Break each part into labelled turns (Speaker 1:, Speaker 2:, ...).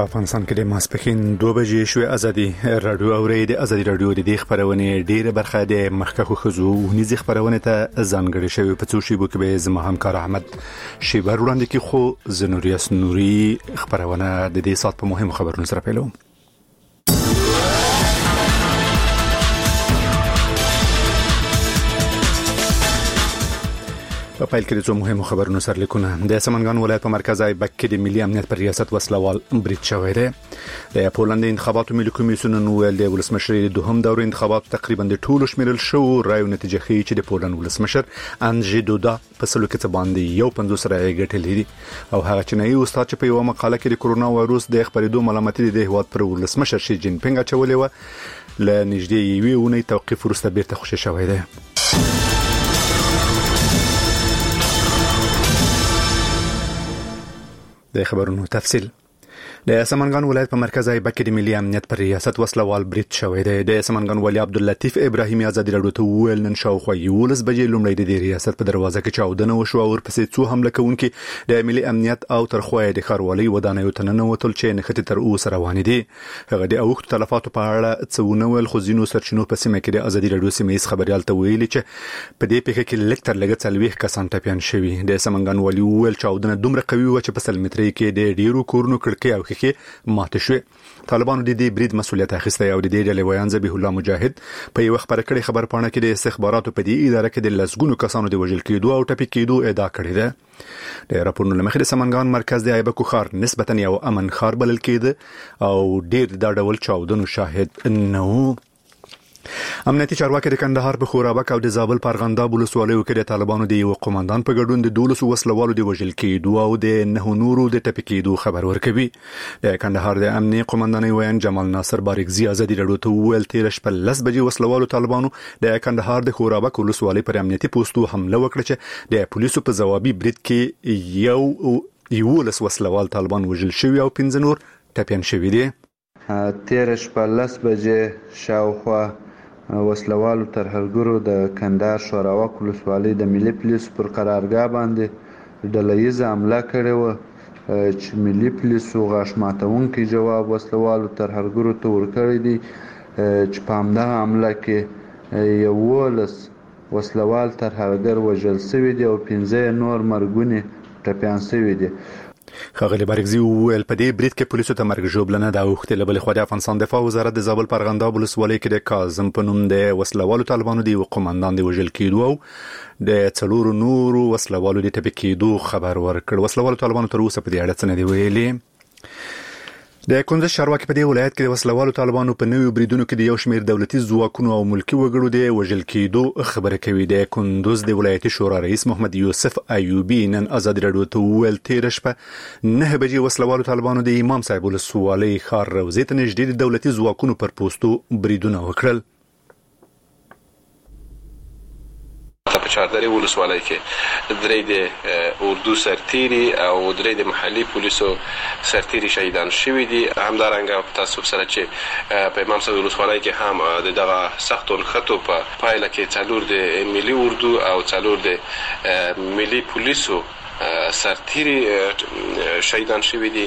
Speaker 1: په افغانستان کې د ماسپښین 2 بجې شوې ازادي رادیو اوري د ازادي رادیو د خبرونه ډیره برخه د مخکخو خزو ونیزي خبرونه ته ځانګړې شوی په څو شی بو کې به زما همکار احمد شیبر وړاندې کې خو زنوریاس نوري خبرونه د دې سات په مهم خبرونو سره پیلوم. په پیل کې د مهمو خبرونو سره لیکونه د سمنګان ولایت په مرکز ایبک کې د ملي امنیت پر ریاست وسلوال برید شوی دی. د پولند انتخاباتو ملي کمیسیون نوول د ولسمشر د دوهم دور انتخاباتو تقریبا د ټولو شمیرل شو رایو نتیجه ښیي چې د پولند ولسمشر اندژی دودا په سلو کې باندې 150 رایې ګټلې دي او هغه چینایي استاد چې په یو مقاله کې د کورونا وایروس د خبرېدو ملامتي د هیواد پر ولسمشر شي جین پینګ چولې و ل نږدې یوې اونۍ توقيف وروسته بیرته خوشی شوی دی. د خبرونو تفصیل د سمنګان ولایت په مرکز ایبک کې د ملي امنیت پر ریاست وسلوال برید شوی دی. د سمنګان والي عبداللطیف ابراهیمي ازادي رادیو ته ویل نن شاوخوا 11 بجې لومړی د ریاست په دروازه کې چاودنه وشو او ورپسې څو حمله کوونکي د ملي امنیت او ترخوی د خاروالۍ ودانیو ته ننوتل چې نښتې تر اوسه روان دي. هغه د اوښتو تلفاتو په اړه څه ونول خو ځینو سرچینو په سیمه کې د ازادي رادیو سیمې خبريال ته ویلي چې په دې پیښه کې لکتر لګ 40 کسان ټپيان شوي. د سمنګان والي ویل چاودنه دومره قوي و چې په سلمتري کې د ډیرو کورونو کړکۍ او خخې شوي. طالبانو د دې برید مسؤلیت اخیسته او د دې ډلې ویان ذبیح الله مجاهد په یو خبره کړي خبر پاڼه کې د استخباراتو په دې اداره کې د لسګونو کسانو د وژل کېدو او ټپي کېدو ادعا کړې ده. د راپورونو لمخې د سمنګان مرکز د ایبکو خار نسبتا یو امن خار بلل کېده او ډیر د ډول چاودنو شاهد نه و. امنیتي چارواکي د کندهار په خورابک او د زابل په ارغنداب ولسوالیو کې د طالبانو د یو قومندان په ګډون د 12 وسلوالو د وژل کېدو او د 9 نورو د ټپي کېدو خبر ورکوي. د کندهار د امنیتي قومندانۍ ویان جمال ناصر باریکزي ازادي رادیو ته ویل تیر شپه 10 بجې وسلوالو طالبانو د کندهار د خورابک ولسوالۍ پر امنیتي پوسټو حمله وکړه چې د پولیسو په ځوابي برید کې یو وسلوال طالبان وژل شوی او 15 نور ټپيان شوی دي.
Speaker 2: تیر شپه 10 بجې شاوخوا وسلوالو ترهګرو د کندهار شوراوک ولسوالۍ د ملي پولیسو پر قرارګاه باندې ډلهیزه حمله کړې و چې ملي پولیسو غاښ ماتونکي جواب وسلوالو ترهګرو ته ورکړی دی چې په همدغه حمله کې 11 وسلوال ترهګر وژل شوي دي او 15 نور مرګوني ټپيان شوي دي.
Speaker 1: خغلی بارګزی ویل په دې برید کې پولیسو ته مرګ ژوبلنه د اوښتې لبل خو د افغانستان دفاع وزارت د زابل په ارغنداب ولسوالۍ کې د کاظم په نوم د وسلوالو طالبانو دی قومندان دی وژل کېدو او د 4 نورو وسلوالو د ټپي کېدو خبر ورکړ. وسلوالو طالبانو تر اوسه په دې اړه څه نه دی ویلي. د کندز چارواکي په دې ولایت کې د وسلوالو طالبانو په نوې بریدونو کې د یو شمېر دولتي ځواکونو او ملکی وګړو د وژل کېدو خبره کوي. د کندز د ولایتي شورا رئیس محمد یوسف ایوبی نن ازادي رادیو ته ویل تیر شپه 9 بجې وسلوالو طالبانو د امام صاحب ولسوالۍ خار روزې ته نږدې د دولتي ځواکونو پر پوسټو بریدونه وکړل.
Speaker 3: په چاردرې ولسوالۍ کې درې د اردو سرتیري او درې د محلي پولیسو سرتیري شهیدان شوي دي. همدارنګه په تاسو سره چې په امام صاحب ولسوالۍ کې هم دغه سختو نښتو په پایله کې 4 د ملي اردو او 4 د ملي پولیسو سرتیري شهیدان شوي دي.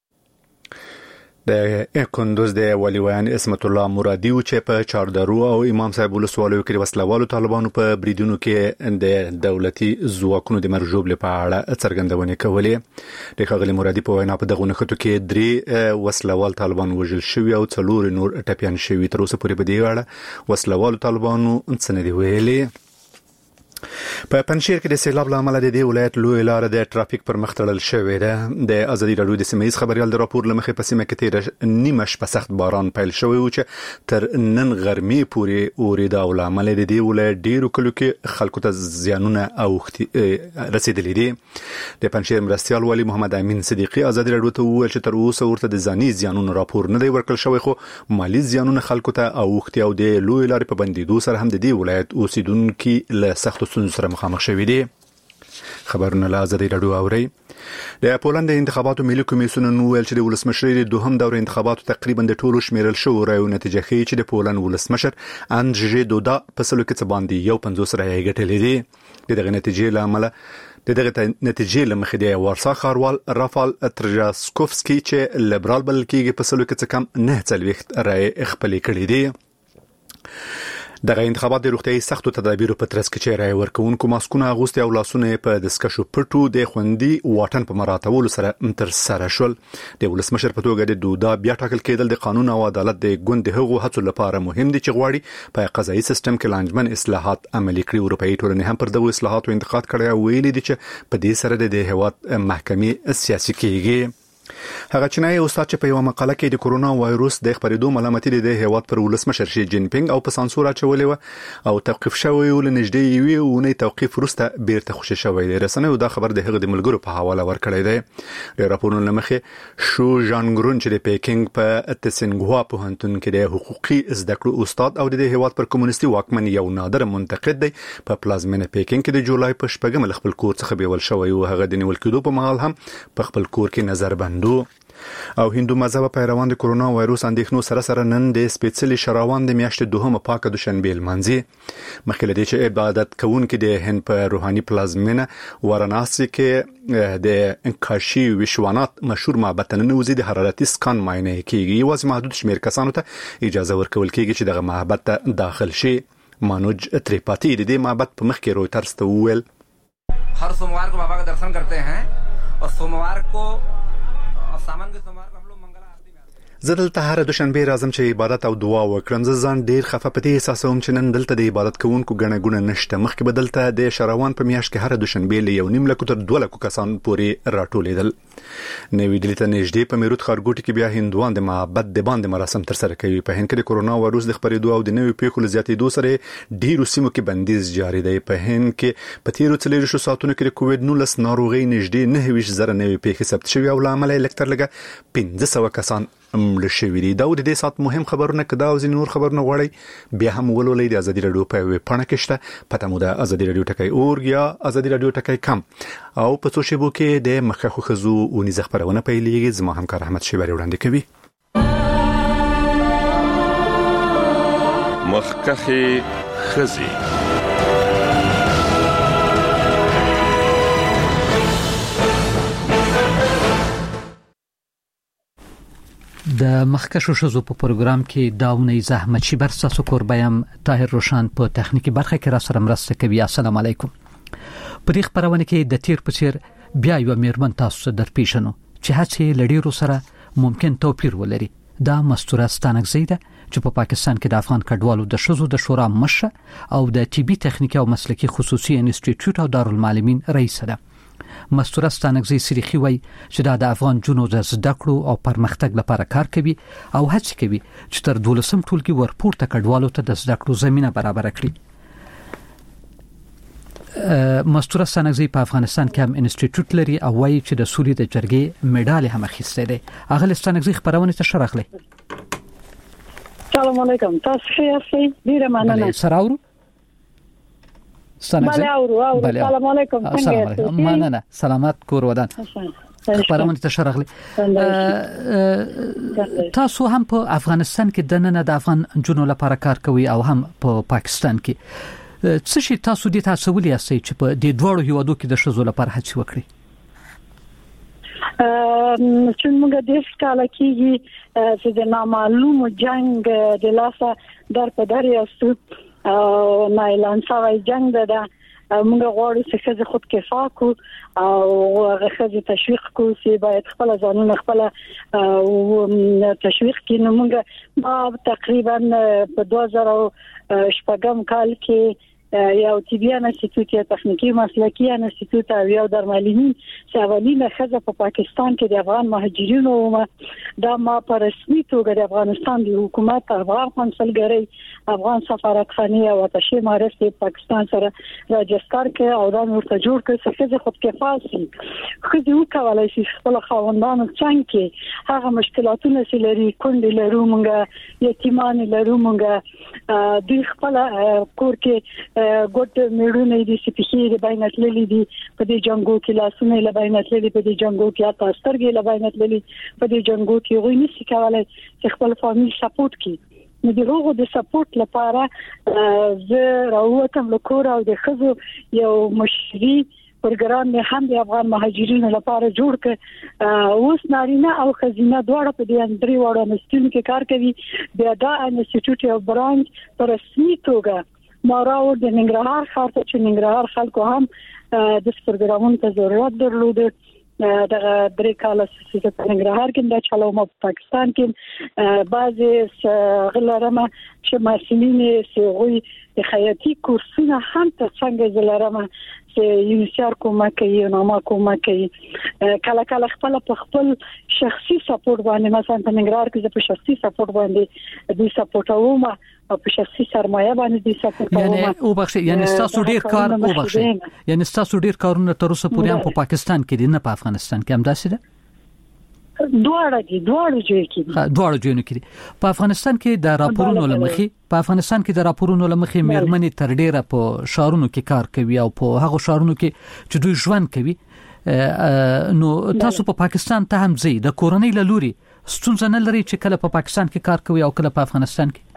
Speaker 3: د کندوز د ولیوان اسمت الله مرادي چې په چاردرو او امام صاحب ولسوالیو کې وسلوالو طالبانو په بریدونو کې د دولتي ځواکونو د مرجوب لپاره څرګندونه کولې. د خغلی مرادي په وینا په دغه نښتو کې 3 وسلوال طالبان وژل شوی او 4 نور ټپيان شوی. تر اوسه پورې په دې اړه وسلوالو طالبانو څه نه دی ویلي. په پنځیر کې د سیلاب لامل د دې ولایت لوی لار د ټرافیک پر مخ تړل شوې ده. د ازادي رادیو د سیمې خبريال د راپور لمخې په سیمه کې تیر نیمه شپه سخت باران پیل شوی و چې تر نن غرمې پورې اورید او لامل د دې ولایت ډیرو کلو کې خلکو ته زیانونه او رسیدلې دي. د پنځیر مرستيال والي محمد امین صدیقي ازادي رادیو ته وویل چې تر اوسه ورته د ځاني زیانونو راپور نه دی ورکړل شوی خو مالی زیانونه خلکو ته او د لوی لارې په بندیدو سره هم د دې ولایت اوسیدونکو له سخت سره مخامخ شوي دي.
Speaker 1: خبرونه له ازادي رادیو اوري. د پولند د انتخاباتو ملي کمیسیون ویل چې د ولسمشر د دوهم دور انتخاباتو تقریبا د ټولو شمیرل شو راو نتیجه ښیي چې د پولند ولسمشر اندژې دودا په سلو کې څه باندې 50 رایې ګټلې دي. دغه نتیجې لامل دغه نتیجې لمخې د وارسا ښاروال رافال ترجاسکوفسکي چې لیبرال بلل کېږي په سلو کې څه کم 9 رایې خپل کړې دي. دغه انتخابات د روغتيایي سختو تدابیرو په ترڅ کې چې رای ورکوونکو ماسکونه اغوستي او لاسونه په دسکشو پټو د خوندي واټن په مراتبولو سره تر سره شول. د ولسمشر په توګه د دودا بیا ټاکل کېدل د قانون او عدالت د ګوند هغو هڅو لپاره مهم دي چې غواړي په قضایي سیستم کې لانجمن اصلاحات عملي کړي. اروپאי ټولنې هم پر دغه اصلاحاتو انتقاد کړی او ویلي دي چې په دې سره د هیواد محکمې سیاسي کېږي. هغه چینایي استاد چې په یو مقاله کې د کورونا وایروس د خپرېدو ملامتي د هیواد پر ولسمشر شي جین پینګ او په سانسور اچولې و او توقيف شوی ول نږدې یوې ونې توقيف وروسته بیرته خوشی شوی دی. رسنیو دا خبر د هغه د ملګرو په حواله ورکړی دی. د راپورونو لمخې شو ژانګرون چې د پیکینګ په تسنګوا پوهنتون کې د حقوقي زده کړو استاد او د هیواد پر کمونیستي واکمن یو نادر منتقد دی په پلازمینه پیکینګ کې د جولای په شپږم خپل کور څخه بیول شوی او هغه د نیول کېدو په مهال هم په خپل کور کې نظر بندو. او هندو مذهب پیروان د کورونا وایروس اندېښنو سره نن د سپېڅلي شراوان د میاشتې دوهمه پاکه دوشنبه لمانځي. مخکې له دې چې عبادت کوونکي د هند په روحاني پلازمینه واراناسي کې د کاشي وشوانات مشهور معبد ته ننوځي د حرارتي سکان معاینه کیږي. یوازې محدود شمیر کسانو ته اجازه ورکول کیږي چې دغه معبد ته داخل شي. مانوج تریپاتی د دې معبد په مخ کې رويټرز ته وویل
Speaker 4: هر सोमवार को बाबा का दर्शन करते हैं और सोमवार को सामान के सोमवार को हम लोग मंगल आरती में
Speaker 1: زه دلته هر دوشنبه راځم چې عبادت او دعا وکړم. زه ځان ډیر خفه پتی احساسوم چې نن دلته د عبادت کوونکو غنه ګونه نشته. مخکې بدلته د شراوان په میاشت کې هر دوشنبه له 1.5 لک تر 2 لک کسان پورې راټولېدل. نوې دلې ته نږدې په میروت خارګوټي کې بیا هندوان د معبد د باندې مراسم تر سره کوي. په هند کې د کورونا وایروس د خپرېدو او د نوې پیښو زیاتېدو سره ډیرو سیمو کې بندیز جاری دی. په هند کې په تیرو 40 ساعتونو کې د کووډ-19 ناروغي نږدې 9,000 نوې پیښې ثبت شوې او لامل یې لکتر لګه 1500 کسان مړ شوي دي. دا د دې سات مهم خبرونه کدا او نور خبرونه غواړي بیا هم ولولئ د ازادي رادیو په ویب پاڼه کې شته. پته مو د ازادي رادیو ټکی اورګ یا ازادي رادیو ټکی کم او په څو شیبو کې د مخکخو خزو اونیز خبرونه پیلېږي. زما همکار احمد شیبری وړاندې کوي.
Speaker 5: مخکخه خزي
Speaker 6: د مخکشو شزو په پروګرام کې داونی زحمت شي برساسو کوربایم طاهر روشان په تخنیکی برخه کې را سره مرسته کوي. السلام علیکم. په دې خبرونه کې د تیر پچیر بیا یو میرمن تاسو در پیښنو چې هڅه لړیرو سره ممکن توپیر ولري. دا مستوره ستانګزی ده چې په پاکستان کې د افغان کډوالو د شزو د شورا مشر او د طبي تخنیک او مسلکی خصوصي انسټیټیوټ او دارالمعلمین رئیس ده. مستوره ستانګزی سریخي وای چې دا د افغان جنو د زده کړو او پرمختګ لپاره کار کوي او هڅه کوي چې تر 12 ټولګي ورپورته کډوالو ته د زده کړو زمينه برابر کړي. مستوره ستانګزی په افغانستان کې هم انسټیټیوټ لري او وایي چې د سولې د جرګې میډال هم اخیسته ده. هغه ستانګزی خبرونه ته شرحله.
Speaker 7: السلام علیکم. تاسو ښه یاست؟ ډیره مننه.
Speaker 6: سراورو
Speaker 7: بله سلام علیکم.
Speaker 6: څنګه مننه. سلامات کور ودان. خبرونه ته شرحله. تاسو هم په افغانستان کې د نن د افغان جنو لپاره کار کوي او هم په پاکستان کې څه شي تاسو دې تاسو ولې اسئ چې په دې دوړو هیوادو کې د شزو لپاره هڅه وکړي؟
Speaker 7: چې موږ د ښکاله کېږي چې د نامعلوم جنگ د لاسه در په در یاستو او نه اعلان شوی جنگ ده. موږ غواړو چې څه خود کفا کو او غوښه تشویق کو چې باید خپل ځانونه خپل تشویق کړي. موږ ما تقریبا په 2000 کال کې یو طبي انسټیټیوټ یا تخنیکی مسلکی انسټیټیوټ او یو درملنی چې اولینه خزه په پاکستان کې د افغان مهاجرینو دا ما په رسمي توګه د افغانستان د حکومت افغان کنسولګری افغان سفارتخانه او تشي مارسته پاکستان سره راجستر کې او دا ورته جوړ کړ چې خزه خود کفاسي خزه وکولای شي خپل خاوندانو څنګه هغه مشکلاتونه چې لري کندې لرو مونږه یتیمان لرو مونږه دوی خپل کور کې ګوت میړونه دي سپیخي د بینت للی دي په دې جنگو کې لاسونه له بینت للی په دې جنگو کې اته سترګې له بینت للی په دې جنگو کې غوښنه نشي کولای چې خپل فامیل سپورټ کړي نو دغه د سپورټ لپاره زه راووتم له کور او د خزو یو مشري پروګرام مې هم د افغان مهاجرینو لپاره جوړ کړ اوس نارینه او خزینه دواړه په دې اندري وړو انسټیټیوټ کې کار کوي بیا دا انسټیټیوټ او برانچ په رسمي توګه ماراو د ننګرهار ښار ته چې ننګرهار خلکو هم د پروګرامونو ته ضرورت درلود د درې کال چې په ننګرهار کې د چلو په پاکستان کې بعضي غلرمه چې مسلمانې سوي د خیاطي کورسونه هم ته څنګه زلرمه چې یونیسر کومه کوي نو ما کومه کوي کله کله خپل شخصي سپورټ باندې مثلا په ننګرهار کې په شخصي سپورټ باندې د سپورټوم او په شخصي سرمایه باندې د سپورټوم
Speaker 6: یعنی او بخښه یعنی تاسو ډیر کار او بخښه یعنی تاسو ډیر کارونه تر اوسه پورې هم په پاکستان کې دي نه په افغانستان کې هم داسې ده
Speaker 7: دواړو ځایونو
Speaker 6: کې په افغانستان کې د راپورونو لمخې مېرمنې تر ډیره په شهرونو کې کار کوي او په هغه شهرونو کې چې دوی ژوند کوي نو تاسو په پاکستان ته هم ځئ د کورنۍ له لوري ستونزه نه لري چې کله په پاکستان کې کار کوي او کله په افغانستان کې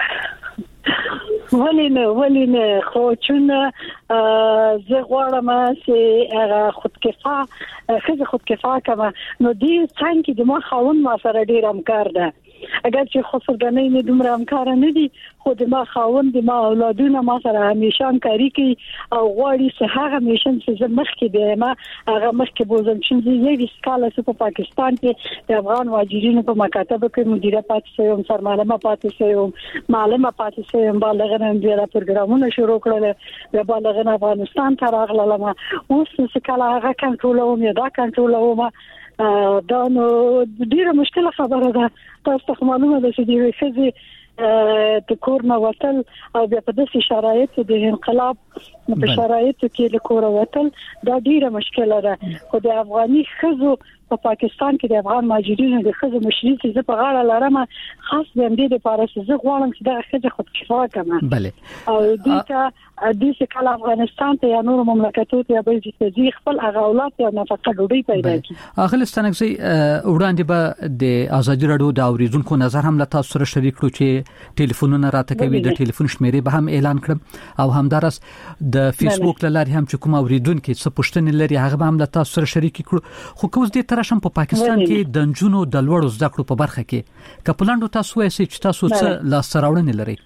Speaker 7: ولینه خو چون زه غواړم چې خودکفا کما نو دې څنګه د ما خاون ما سره ډیر همکار ده اگر چې خسرګنۍ نه دومره همکار نه دي خو د ما خاون د ما اولادونه ما سره همیشه همکاري کوي او غواړي چې هغه میشن چې مخکې به ما هغه مخکې بوزم چې یو سکاله په پاکستان کې د افغان مهاجرینو په مکاتب کې مدیره پاتې شوم سرمعلمه پاتې شوم معلمه پاتې شوم بالغنه د پروګرامونو شروع کړل د بالغنه افغانستان ته راغلم اوس سکاله هغه کنټرولوم یا دا کنټرولوم دا نو ډیره مشکله خبره ده تاسو ته معلومه ده چې د فزي د کورنا وتل او بیا په داسې شرایطو د انقلاب په شرایطو کې د کور وتل دا ډیره مشکله ده خو د افغاني خزو په پاکستان کې د افغان مهاجرینو د خزو مشري چې په غاړه لرم خاص د دې لپاره چې زه غواړم چې دا خزه خودکفا کړم
Speaker 6: بله
Speaker 7: او د کله افغانستان ته یا نور مملکتو ته به چې خپل اولاد یا نفقه ډوډۍ پیدا کړي
Speaker 6: اخلستانګزي وړاندې به د ازادي رادیو د اوریدونکو نظر هم له تاسو سره شریک کړو چې ټلیفونونه راته کوي د ټلیفون شمیرې به هم اعلان کړم او همدارس د فیسبوک لاري هم چې کوم اوریدونکو څه پوښتنې لري هغه به هم له تاسو سره شریک کړو خو کوم دې ترشم په پاکستان کې د نجونو د لوړو زده کړو په برخه کې کپلانډو تاسو وایي چې تاسو څه لاس سراوړنې لري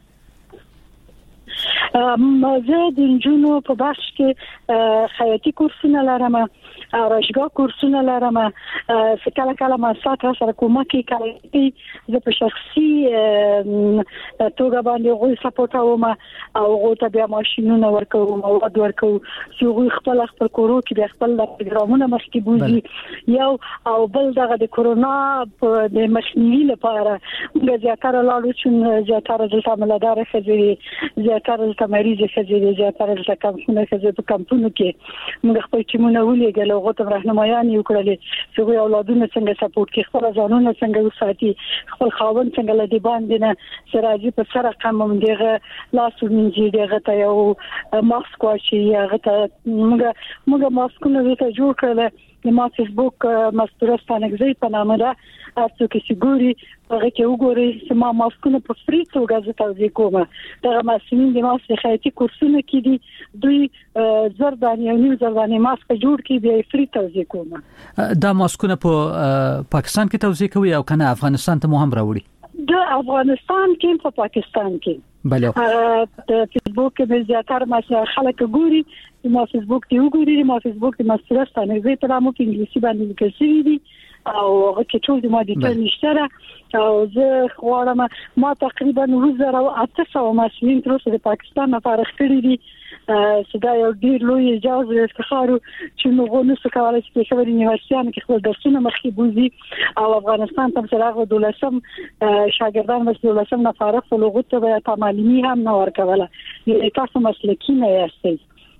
Speaker 7: زه د نجونو په بخش کې خیاطي کورسونه لرم راشګاه کورسونه لرم کله ما سره کومک کوي زه په شخصي توګه باندې غوښ سپورټوم او غوته بیا ماشينونه ورکوم او ورکوم چې غوښ خپل کورو کې خپل پروګرامونه مخکې بوزي یو او بل دغه د کورونا د مخنیوي لپاره موږ زیاتره لاړو چې زیاتره د عملدار خځې زیاتره د مریض خځې زیاتره د کمپونه خځې په کمپونو کې موږ خپل ټیمونه ولېګل او غوته راهنمایان یو کړل چې غوي اولادونه څنګه سپورټ کوي خپل ځانونه څنګه وساتي خپل خاوند څنګه لدی باندې نه سراجي په سره قمم دیغه لاس وینځي دیغه ته یو ماسک واچي هغه ته موږ ماسکونه ته جوړ کړل د ما فیسبوک مستورستانګزي په نامه ده تاسو کې سګوري هغه کې وګورئ چې ما ماسکونه په فری توګه زه توزیع کوم دا مسلمانین د ماسک خیاطي کورسونه کې دي دوی زرداني ماسک جوړ کې بیا فری توزیع کوم
Speaker 6: دا ماسکونه په پاکستان کې توزیع کوي او کنه افغانستان ته هم راوړي
Speaker 7: د افغانستان کې په پاکستان کې
Speaker 6: بله
Speaker 7: د فیسبوک کې زیاتره ما خلک ګوري ما فیسبوک ته وګورئ ما فیسبوک ته مستورستانګزي ته مو په انګلیسي باندې لیکل شوی دي او هغه کې ټول د ما د ټول نشته او زه غواړم ما تقریبا 1800 مسلمانین تر اوسه د پاکستان نه فارغ کړي دي چې دا یو ډیر لوی اجازه او افتخار چې موږ نو څه کولای شو چې خبرې یونیورسيټیانو کې خپل درسونه مخکې بوزي او افغانستان ته سره دولسم شاګردان مس دولسم نه فارغ فلوغت ته تعلیمي هم نه ورکوله تاسو مسلکی نه یاستئ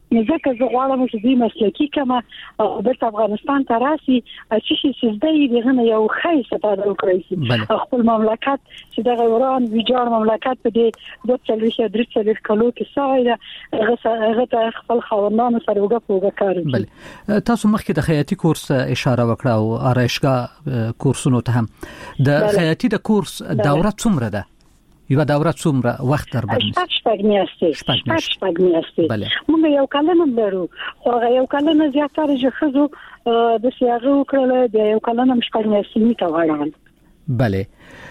Speaker 7: ځکه زه غواړم چې دې مسلکی کما او د افغانستان ته راسي چې سیسدې دغه یو خی ستاره وکړي خپل مملکت چې د ایران ویجاړ مملکت په دې 2-3 کلو کې ساده هغه خپل خاوندانو سره وګورئ.
Speaker 6: بله تاسو مخکې د خیاطي کورس اشاره وکړه او آرایشګاه کورسونو ته هم د خیاطي د کورس دوره څومره ده؟ یو دوره څومره وخت در باندې؟
Speaker 7: شپږ میاشتې. موږ یو کلنه لرو خو یو کلنه زیاتره ژخزو د سیاغو کړل د یو کلنه شپږ میاشتې ته وړاندې.
Speaker 6: بله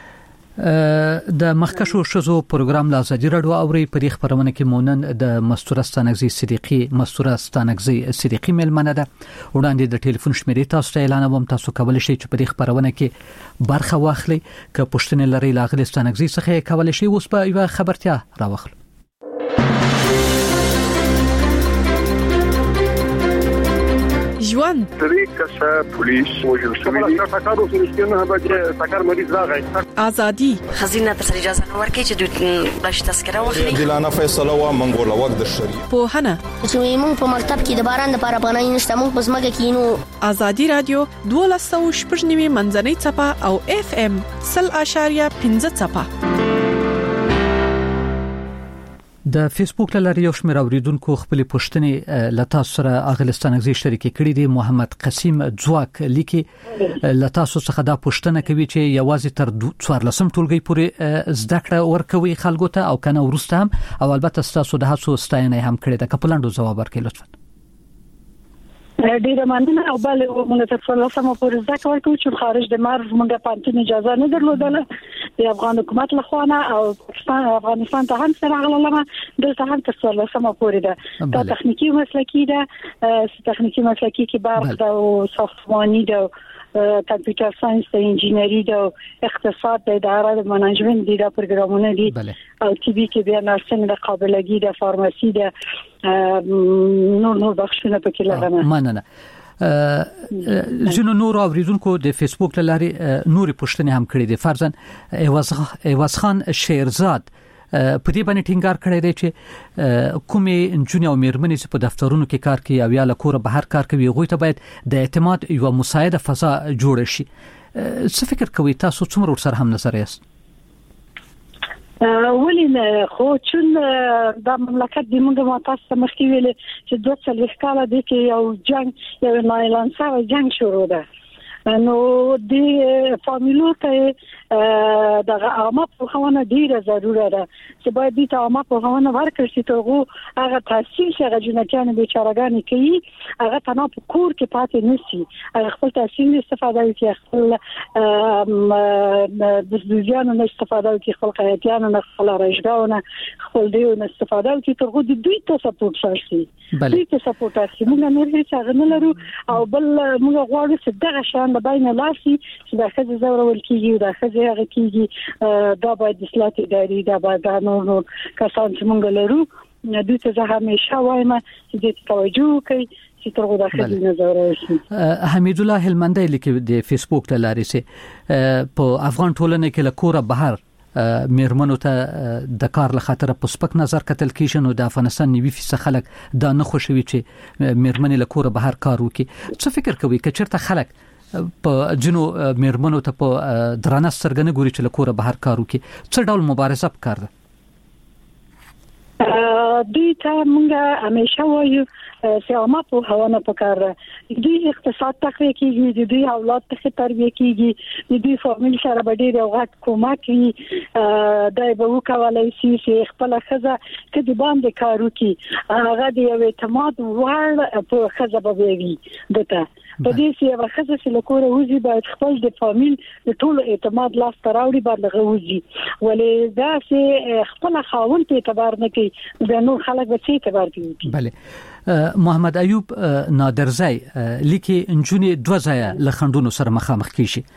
Speaker 6: د مخکشو شزو پروګرام لا ازادي رادیو اوري په دې خبرونه کې مونن د مستور ستانګزي صدیقي ملمنه ده وړاندې د ټلیفون شمیرې تاسو ته اعلان ووم تاسو کولای شئ چې په دې خبرونه کې برخه واخلئ که پښتنې لري لاغلي ستانګزي څخه کولای شئ اوس په یو خبرتیا راوخلو.
Speaker 8: ژوند
Speaker 5: طریقه پولیس وجل شوی تاکارو سنشتنه به تاکار مریض راغی
Speaker 8: ازادي
Speaker 9: خزینه تر اجازه ورکړي چې د تذکره واخلي
Speaker 10: دلانه فیصله و منګول وخت د شریعت
Speaker 8: په هنه
Speaker 11: چې موږ په مکتب کې د باران لپاره پناه نشته موږ په سمګه کې نو
Speaker 8: ازادي رادیو 12.9 منځنۍ چپه او FM 0.15 چپه.
Speaker 6: د فیسبوک لاري یو شمېر اوریدونکو خپل پوښتنې لتا سره اغلستانګزي شریکي کړې دي. محمد قسیم ځواک لیکي لتا څخه دا پوښتنه کوي چې یوازې تر 14 ټولګي پورې زده کړه ورکوي خلکو ته او کنه ورسته هم او البته تاسو د هڅو ستاینه هم کړې ده. کپلاندو جواب ورکړئ لطفا.
Speaker 7: ډیره مننه او بل موږ ته فلسفه پورې زده کوو چې خارج د مرز موږ پانتون اجازه نه درلودله د افغان حکومت لخوا او افغانستان ته هم سره غلمه دلته هم تر فلسفه پورې ده دا تخنیکی مسلکی ده تخنیکی مسلکی کې برق او ساختمانی ده کمپیوټر ساينس د انجینری د اقتصاد د اداره د منیجمنت د پروګرامونه دي او ټي بي کې بیا نرسنګ د قابلګي د فارماسي د نور بخښنه پکې لرم.
Speaker 6: مننه. جنو نور اوریدونکو د فیسبوک لاري نوري پوښتنه هم کړې دي. فرزن ایواز خان شیرزاد په دې باندې ټینګار کړی دی چې کومې انجونې او میرمنې چې په دفترونو کې کار کوي او یا له کوره بهر کار کوي هغوی ته باید د اعتماد یو مساعده فضا جوړ شي. څه فکر کوي تاسو څومره ورسره هم نظر یاست؟
Speaker 7: ولې خو چې د مملکت د موږ متاسفه مخکې ویل چې 2 کاله د کې یو جنگ یو نایلان سره جنگ شروع ده نو د فامیلو ته د عامه پوهاونه ډیره ضروره ده چې باید د عامه پوهاونه ورکړي چې هغه تحصیل چې جنکان بیچارهګان کوي هغه تنه په کور کې پاتې نشي هغه خپل تحصیل استفاده کوي خپل د ځانونو استفاده کوي خپل قیادیانو نه خپل راځګاونه خپل دیونه استفاده کوي ترغو د دوی ته سپورټ شي دوی ته سپورټ شي موږ نه لري چې غن لرو او بل موږ غواړو چې دغه شان د باینه لاسي چې د خځې زورول کیږي د خځې هغه کیږي دا باید اصلاح اداري دا باید نور کسان چې موږ لرو دوی ته همیشه وایم چې د توجه کوي چې ترغو د خځې نظر شي.
Speaker 6: حمید الله هلمندی لیکي د فیسبوک لاري سه په افغان ټولنه کې له کوره بهر میرمنو ته د کار له خاطر په سپک نظر کتل کیږي نو د افغانستان 90% خلک دا نه خوشوي چې میرمنې له کوره بهر کار وکړي. څه فکر کوي چې چیرته خلک په جنو میرمنو ته په درانه سرګنه ګوري چې له کوره بهر کار وکړي څه ډول مبارزه وکړه؟
Speaker 7: دوی ته موږ همیشه وایو چې عامه پوهاونه پکاره دوی اقتصاد تقویه کیږي د دوی اولاد ته تربیه کیږي د دوی فامیل سره به ډیر وخت کومک کوي دای به وکولای شي چې خپل خزه کې د باندې کار وکړي هغه د اعتماد وړ په خزه به وي دته په دې چې هغه خزه چې له کوره وځي باید خپل د فامیل د ټول اعتماد لاس تراوړي باید لغه وځي ولې دا چې خپل خاون په اعتبار نه کوي د نور خلک به څه اعتبار کوي.
Speaker 6: بله محمد ایوب نادرزی لیکي انجونې 2 ځای له خندونو سره مخامخ کیږي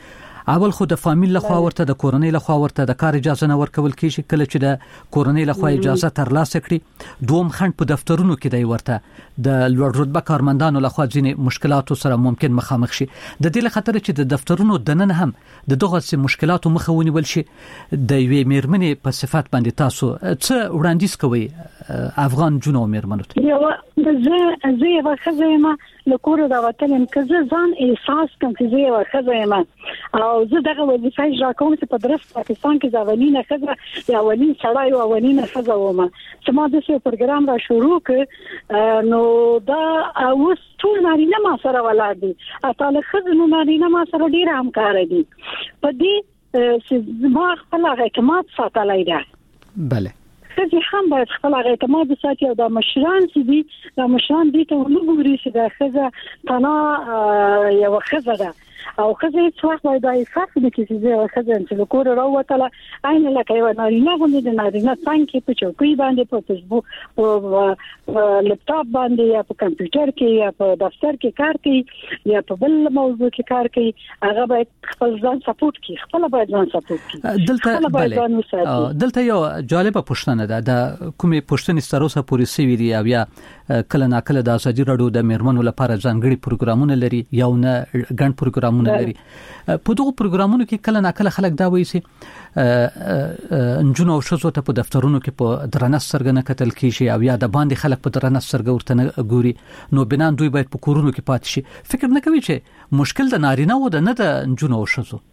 Speaker 6: اول خو د فامیل لخوا ورته د کورنۍ لخوا ورته د کار اجازه نه ورکول کیږي کله چې د کورنۍ لخوا اجازه ترلاسه کړي دوم خند په دفترونو کې دی ورته د لوړ رتبه کارمندانو لخوا ځینې مشکلاتو سره ممکن مخامخ شي د دې لخوا چې د دفترونو دننه هم د دغه مشکلاتو مخه ونیول شي د یوې میرمنې په صفات باندې تاسو څه وړاندیز کوي افغان جنو میرمنو ته
Speaker 7: زه یو خزه له کور دا وطن کزه ځان احساس کوم چې زه یو خزه ما او زه دغه وظیفه اجرا کوم چې په درس پاکستان کې ځاولینه خزه یا ولین سړی او ولینه خزه ومه چې ما د څه پروګرام را شروع ک نو دا اوس ټول نارینه ما سره ولادي اته خزه نو نارینه ما سره ډیر همکار دي په دې چې ما خپل اعتماد ساتلای دا
Speaker 6: بله
Speaker 7: خزي هم باید خپل اعتماد ساتي او د مشران چې دي د مشران دي ته ولګوري چې د خزه تنا یو خزه ده او خزه څو وخت باید احساس وکړي چې زه خزه چې له کور راوتله عین لکه یو نارینه غوندې د نارینه څنګه په چوکۍ باندې په فیسبوک په لپټاپ باندې یا په کمپیوټر کې یا په دفتر کې کار کوي یا په بل موضوع کې کار کوي هغه باید خپل ځان سپورټ کړي خپل باید ځان سپورټ
Speaker 6: کړي دلته یو جالبه پوښتنه ده د کومې پوښتنې ستروسه پورې سوي دي او یا کله ناکله د ازادي راډیو د میرمنو لپاره ځانګړي پروګرامونه لري یو نه ګڼ پروګرامونه لري په دغه پروګرامونو کې کله ناکله خلک دا وایي چې انجونو او شزو ته په دفترونو کې په درنه سترګه کتل کیږي او یا د باندې خلک په درنه سترګه ورته نه ګوري نو بنان دوی باید په کورونو کې پاتې شي فکر نه کوي چې مشکل د نارینه و د نه د انجونو او شزو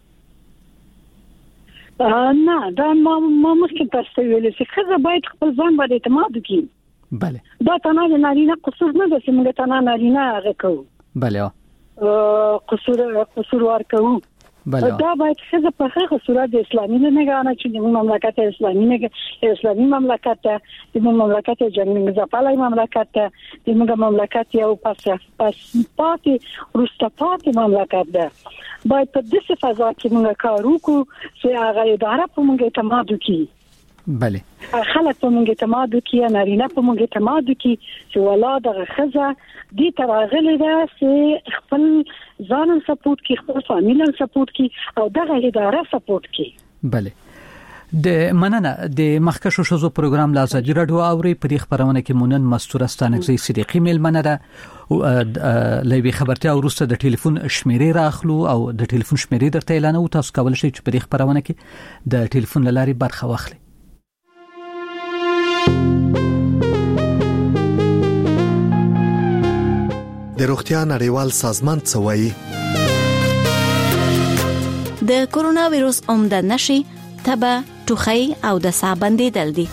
Speaker 7: نه دا ما ممکن تاسو ویل چې خزه باید خپل ځان باندې اعتماد وکړي
Speaker 6: بله
Speaker 7: دا تنه د نارینه قصور نه ده چې موږ تنه نارینه هغه کوو
Speaker 6: بله
Speaker 7: قصور ورکوو
Speaker 6: بله
Speaker 7: دا باید خزه په هغه صورت د اسلامي نه غواړي چې د مملکت اسلامي مملکت د مملکت جنګ زپالای مملکت د مملکت یو پاتې روستپاتې مملکت ده باید په دغه فضا کې موږ کار وکړو چې هغه اداره په موږ اعتماد وکړي
Speaker 6: بله
Speaker 7: خلک په موږ اعتماد وکړي نارینه په موږ اعتماد وکړي چې ولاده خزه دې تراغلي ده چې خپل ځان سپورټ کړي خپل فامیل سپورټ کړي او دغه اداره سپورټ کړي
Speaker 6: بله د مننه د مخکشو شزو پروګرام لا ازادي راډیو اوري په دې خبرونه کې مونن مستور ستانګزي صدیقي میل مننه لوي خبرتیا ورسته د ټلیفون شمیرې راخلو او د ټلیفون شمیرې درته اعلان او تاسو کولای شئ چې په دې خبرونه کې د ټلیفون لاري برخه واخلئ
Speaker 12: د روغتیا نړیوال سازمان څه وایي
Speaker 13: د کورونا وایروس عمده نشي تبه ټوخی او د ساه بندیدل دي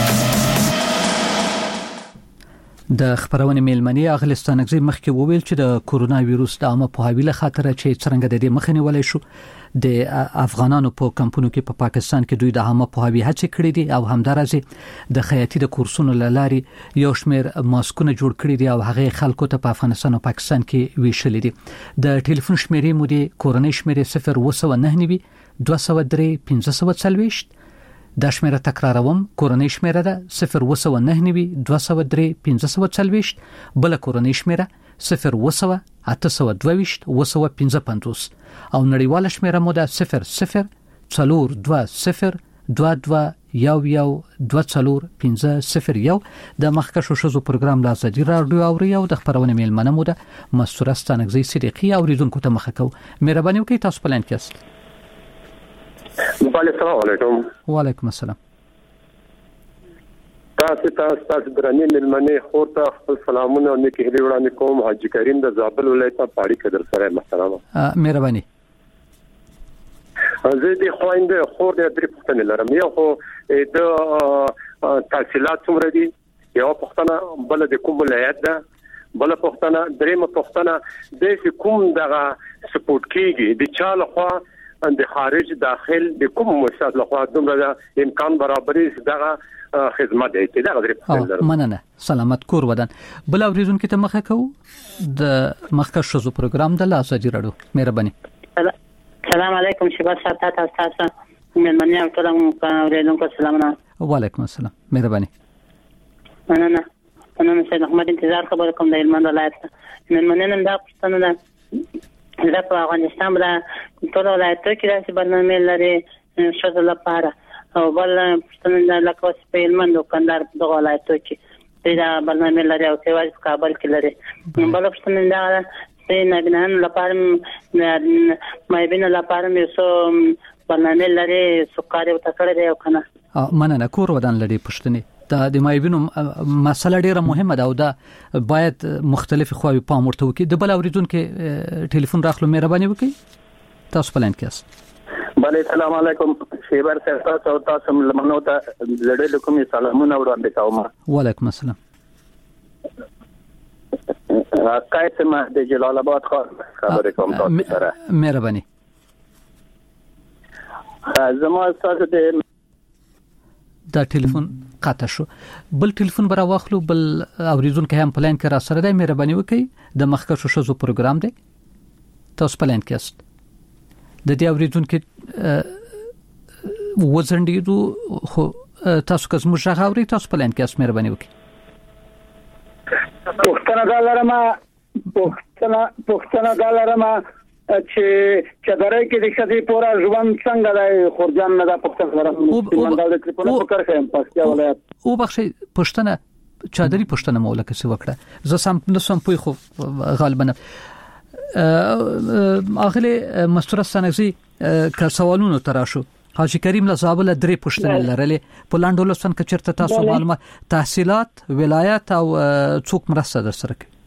Speaker 6: د خبرونه میلمنی اغلستانګزي مخکې وویل چې د کورونا وایروس د عامه پوهاوی له خاطر چې څنګه د دې مخنیوي ولای شو د افغانانو په کمپونو کې په پاکستان کې دوی د عامه پوهاوی هڅې کړې دي او همدارسه د خیاطي د کورسونو لاري یو شمېر ماسکونه جوړ کړي دي او هغه خلکو ته په افغانستان او پاکستان کې ویشل دي د ټلیفون شمیرې مو د کورنۍ شمیرې 019 203 1540 دا شمیره تکراروم کورنۍ شمیره ده 019 203 1540 بل کورنۍ شمیره 0 822 255 او نړیواله شمیره مو ده 00 420 22 یو 24 د مخکشو شزو پروګرام لا ازادي راډیو اوري او د خبرونه میلمنه مو ده مستور ستانګزي صدیقي اوریدونکو ته مخه کو مهرباني وکړئ تاسو په لاین کې
Speaker 5: السلام علیکم
Speaker 6: وعلیکم السلام
Speaker 5: تاسو درنې ملمنې خورته خپل سلامونه او نیک هیلې وړاندې کوم حاجی کریم د زابل ولایت په اړه قدر سره محترمه
Speaker 6: مهرباني
Speaker 5: زه د خويند خور د درې پښتنې لرم یو خو د تحصیلات څومره دي یو پښتنه بل د کوم ولایت ده بل پښتنه درېمه پښتنه د کوم دغه سپورټ کیږي د چاله خو د خارج داخل د کوم مؤسسات لخوا دومره امکان برابرې دغه خدمت دی دغه درې
Speaker 6: مننه سلامت کور ودان بل اوریدونکو ته مخه کو د مخکښ شزو پروګرام د ازادي راډیو مهرباني
Speaker 14: السلام علیکم شباب ساتات تاسو من منیا ټولم اوریدونکو سلامونه
Speaker 6: وعلیکم السلام مهرباني
Speaker 14: مننه سید احمد انتظار خبر کوم د علمان ولایت من مننه دا پښتنه دا په افغانستان باندې ټول ولایتونو کې داسې برنامه لري شته لپاره او بل پښتون لکه اوس په هلمند او کندهار په ولایتونو کې دا برنامه لري او سیواز په کابل کې لري بل پښتون دا نابینان لپاره مایبین لپاره مې سو برنامه لري سوکاري او تکړه دی او کنه
Speaker 6: مننه کور ودان لري پښتني د مایبینو مسله ډیره مهمه ده او دا باید مختلف خواوې پام ورته وکړي د بل اوریدونکو ټلیفون راخلو مهرباني وکړئ تاسو په لاین کې یاست
Speaker 15: بله السلام علیکم شیبر صاحب او تاسو ملمنو ته زړه کوم سلامونه وړاندې کوم
Speaker 6: وعلیکم السلام
Speaker 15: قاسم د جلال آباد خبرې کوم تاسو سره
Speaker 6: مهرباني
Speaker 15: زما تاسو ته
Speaker 6: دا ټلیفون قطع شو بل ټلیفون برا واخلو بل اوریدونکو هم پلان کې را سره دی مهرباني وکړئ د مخکښو شوزو پروګرام دی تاسو پلان کې است د دې اوریدونکو وزندیدو خو تاسو که زموږ غاوري تاسو پلان کې است مهرباني وکړئ
Speaker 16: پښتنه دلارما چې درای کې د شته پورا ژوند څنګه دی خورجان نه د پښتون سره منډال د ټلیفون په کار کوي پښتیا ولایت
Speaker 6: او بخښي پښتنه چادري پښتنه مولکه څه وکړه زه سم نسم پوي خو غالبا اغله مستور سنغزي که سوالونو تراشو حاجی کریم لزابل درې پښتنه لرلې په لاندولستان کې چیرته تاسو معلومات تحصیلات ولایت او څوک مرسته در سره کوي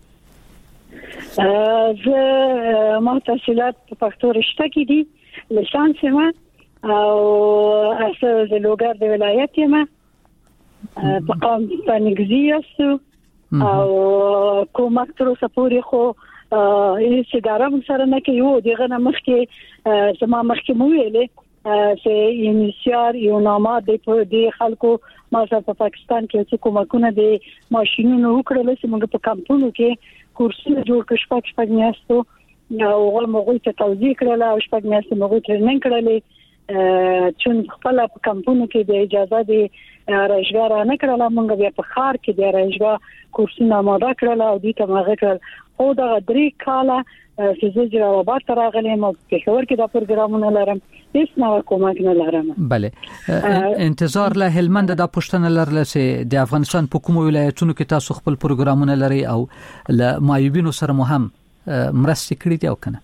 Speaker 7: زه ما تحصیلات په پښتو رشته کې دي لیسانس ما او اصل د لوګر د ولایت ما په قام پنګزي است او کومک تر سپوري خو هیڅ اداره سره نه کوي دغه مخکې زما مخکې مو ویلې چې انیشیار یو نامه د خلکو ما په پاکستان کې چې کومکونه د ماشينونو وکړل چې موږ په کمپونو کې کورسونه جوړ کړ شپږ میاشتو او موږ ته توضیح کړل او شپږ میاشتې موږ ټریننګ کړلې چې خپل په کمپونو کې د اجازه د راځګار نه کړل موږ بیا په خار کې د راځګار کورسونه ماده کړل او دې ته موږ کړل او دا درې کاله چې زه جلال آباد ته راغلم او په خبر کې دا پروګرامونه لرم هیڅ نه کومک نه لرم
Speaker 6: بله انتظار له هلمند د پښتنه لرله چې د افغانستان په کوم ولایتونو کې تاسو خپل پروګرامونه لري او له مایوبینو سره مو هم مرسته کړې دي او کنه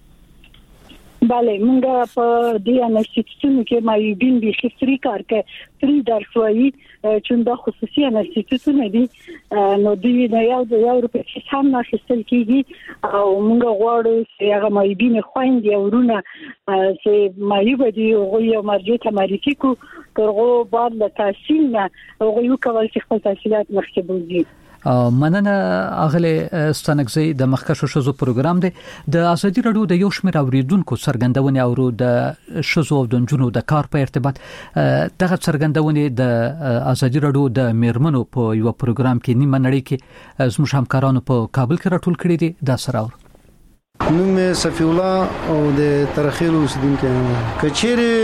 Speaker 7: بله موږ په دې انسټیټیوټونو کې مایوبین به خسري کار کوي فری درسوي چې دا خصوصي انسټیټیوټونه دي نو دوی نه یو روپیا هم نه خستل کیږي او موږ غواړو چې هغه مایوبین خويندې او ورونه چې مایوب دي او یو مرجع تمریکی کو ترغو بعد له تحصیل نه او یو کول چې خپل تحصیلات مخکې بوزي
Speaker 6: مننه اغله ستنګزي د مخکښو شوزو پروګرام دی د ازادي رادیو د یو شمېر اوریدونکو څرګندونې اورو د شوزو او د جنونو د کار په ارتباط دغه څرګندونې د ازادي رادیو د میرمنو په یو پروګرام کې نیمه نړۍ کې زموږ همکارانو په کابل کې راټول کړي دي دا سره
Speaker 17: نوم صفی الله او د ترخیل اوسیدونکو کچېره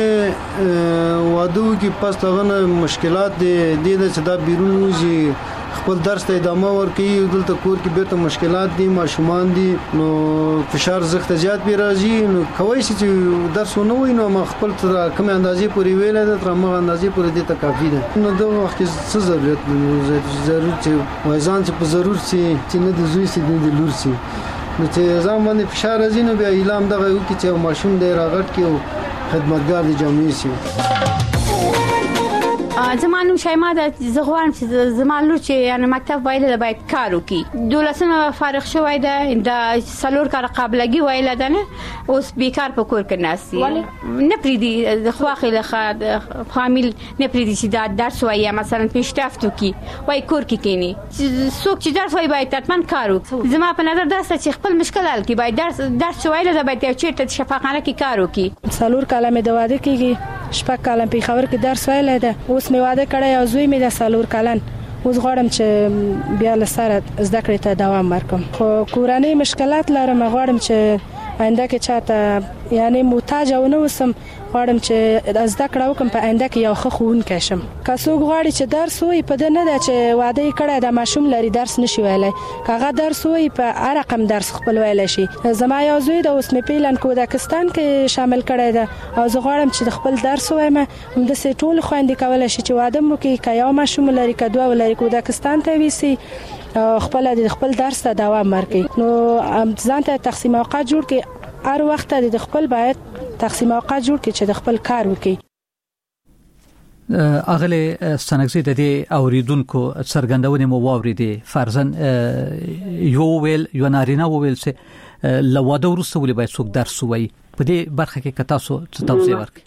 Speaker 17: وادو کې پس تغنه مشکلات دي د صدا بیرون وزي خپل درس ته ادامه ورکړي دلته کور کې بیرته مشکلات دي ماشومان دي نو فشار زخت زیات به راځي نو کوي چې درس ونه وي نو خپل تر کوم اندازې پورې ویل ده تر هغه اندازې پورې دي ته کافي ده نو د وخت څه ضرورت چې وایزان چې په ضرورت چې نه د زوی سي د لور سي نو چې ځان باندې فشار راځي نو بیا اعلان دغه یو کې چې ماشوم دی راغټ کې خدمتګار د جامعې سي
Speaker 18: زمانو شایما د زغوان چې زمانو چې یعنی مکتب وایل باید کار وکي دولسمه فارغ شوی ده د سلور کار قابلګي وایل ده نه اوس بیکار په کور کې ناسي نه پریدي د خواخې له فامیل نه پریدي چې دا درس وایي مثلا پیشتافتو کی وای کور کې کینی څوک چې درس وایي باید تطمن کار وکړي زما په نظر دا چې خپل مشکل حل کی باید درس وایل ده باید چیرته شفاخانه کې کار وکي
Speaker 19: سلور کلمه د واده کېږي شپږ کلم په خبر کې درس وایل ده اوس می واده کړی او زوی می د سالور کلن اوس غواړم چې بیا لسره زده کړې ته دوام ورکړم خو کورنۍ مشکلات لرم غواړم چې آینده کې چاته یعنی محتاج او نه وسم غواړم چې زده کړه وکم په آینده کې یو ښه ښوونکی شم. که څوک غواړي چې درس وایي په دې نه ده چې واده یې کړی د ماشوم لري درس نشي ویلی، که هغه درس وایي په هر رقم درس خپل ویلی شي. زما یو زوی د اوس مې پیلن کودکستان کې شامل کړی ده او زه غواړم چې خپل درس وایم. همداسې ټول خویندې کولی شي چې واده مو کې که یو ماشوم لري که دوه ولري کودکستان ته ویسي خپل د خپل درس ته دوام ورکړي. نو ځان ته تقسیم اوقات جوړ کړي، هر وخت د خپل باید تقسیم اوقات جوړ کړي چې د خپل کار وکړي.
Speaker 6: اغله سنگزی د دې اوریدونکو څرګندونې مو واوریدې فرضاً یو ویل یو نارینه ویل چې لواده ورسته ولې باید څوک درس وایي. په دې برخه کې کتا سو توضیح ورکړي.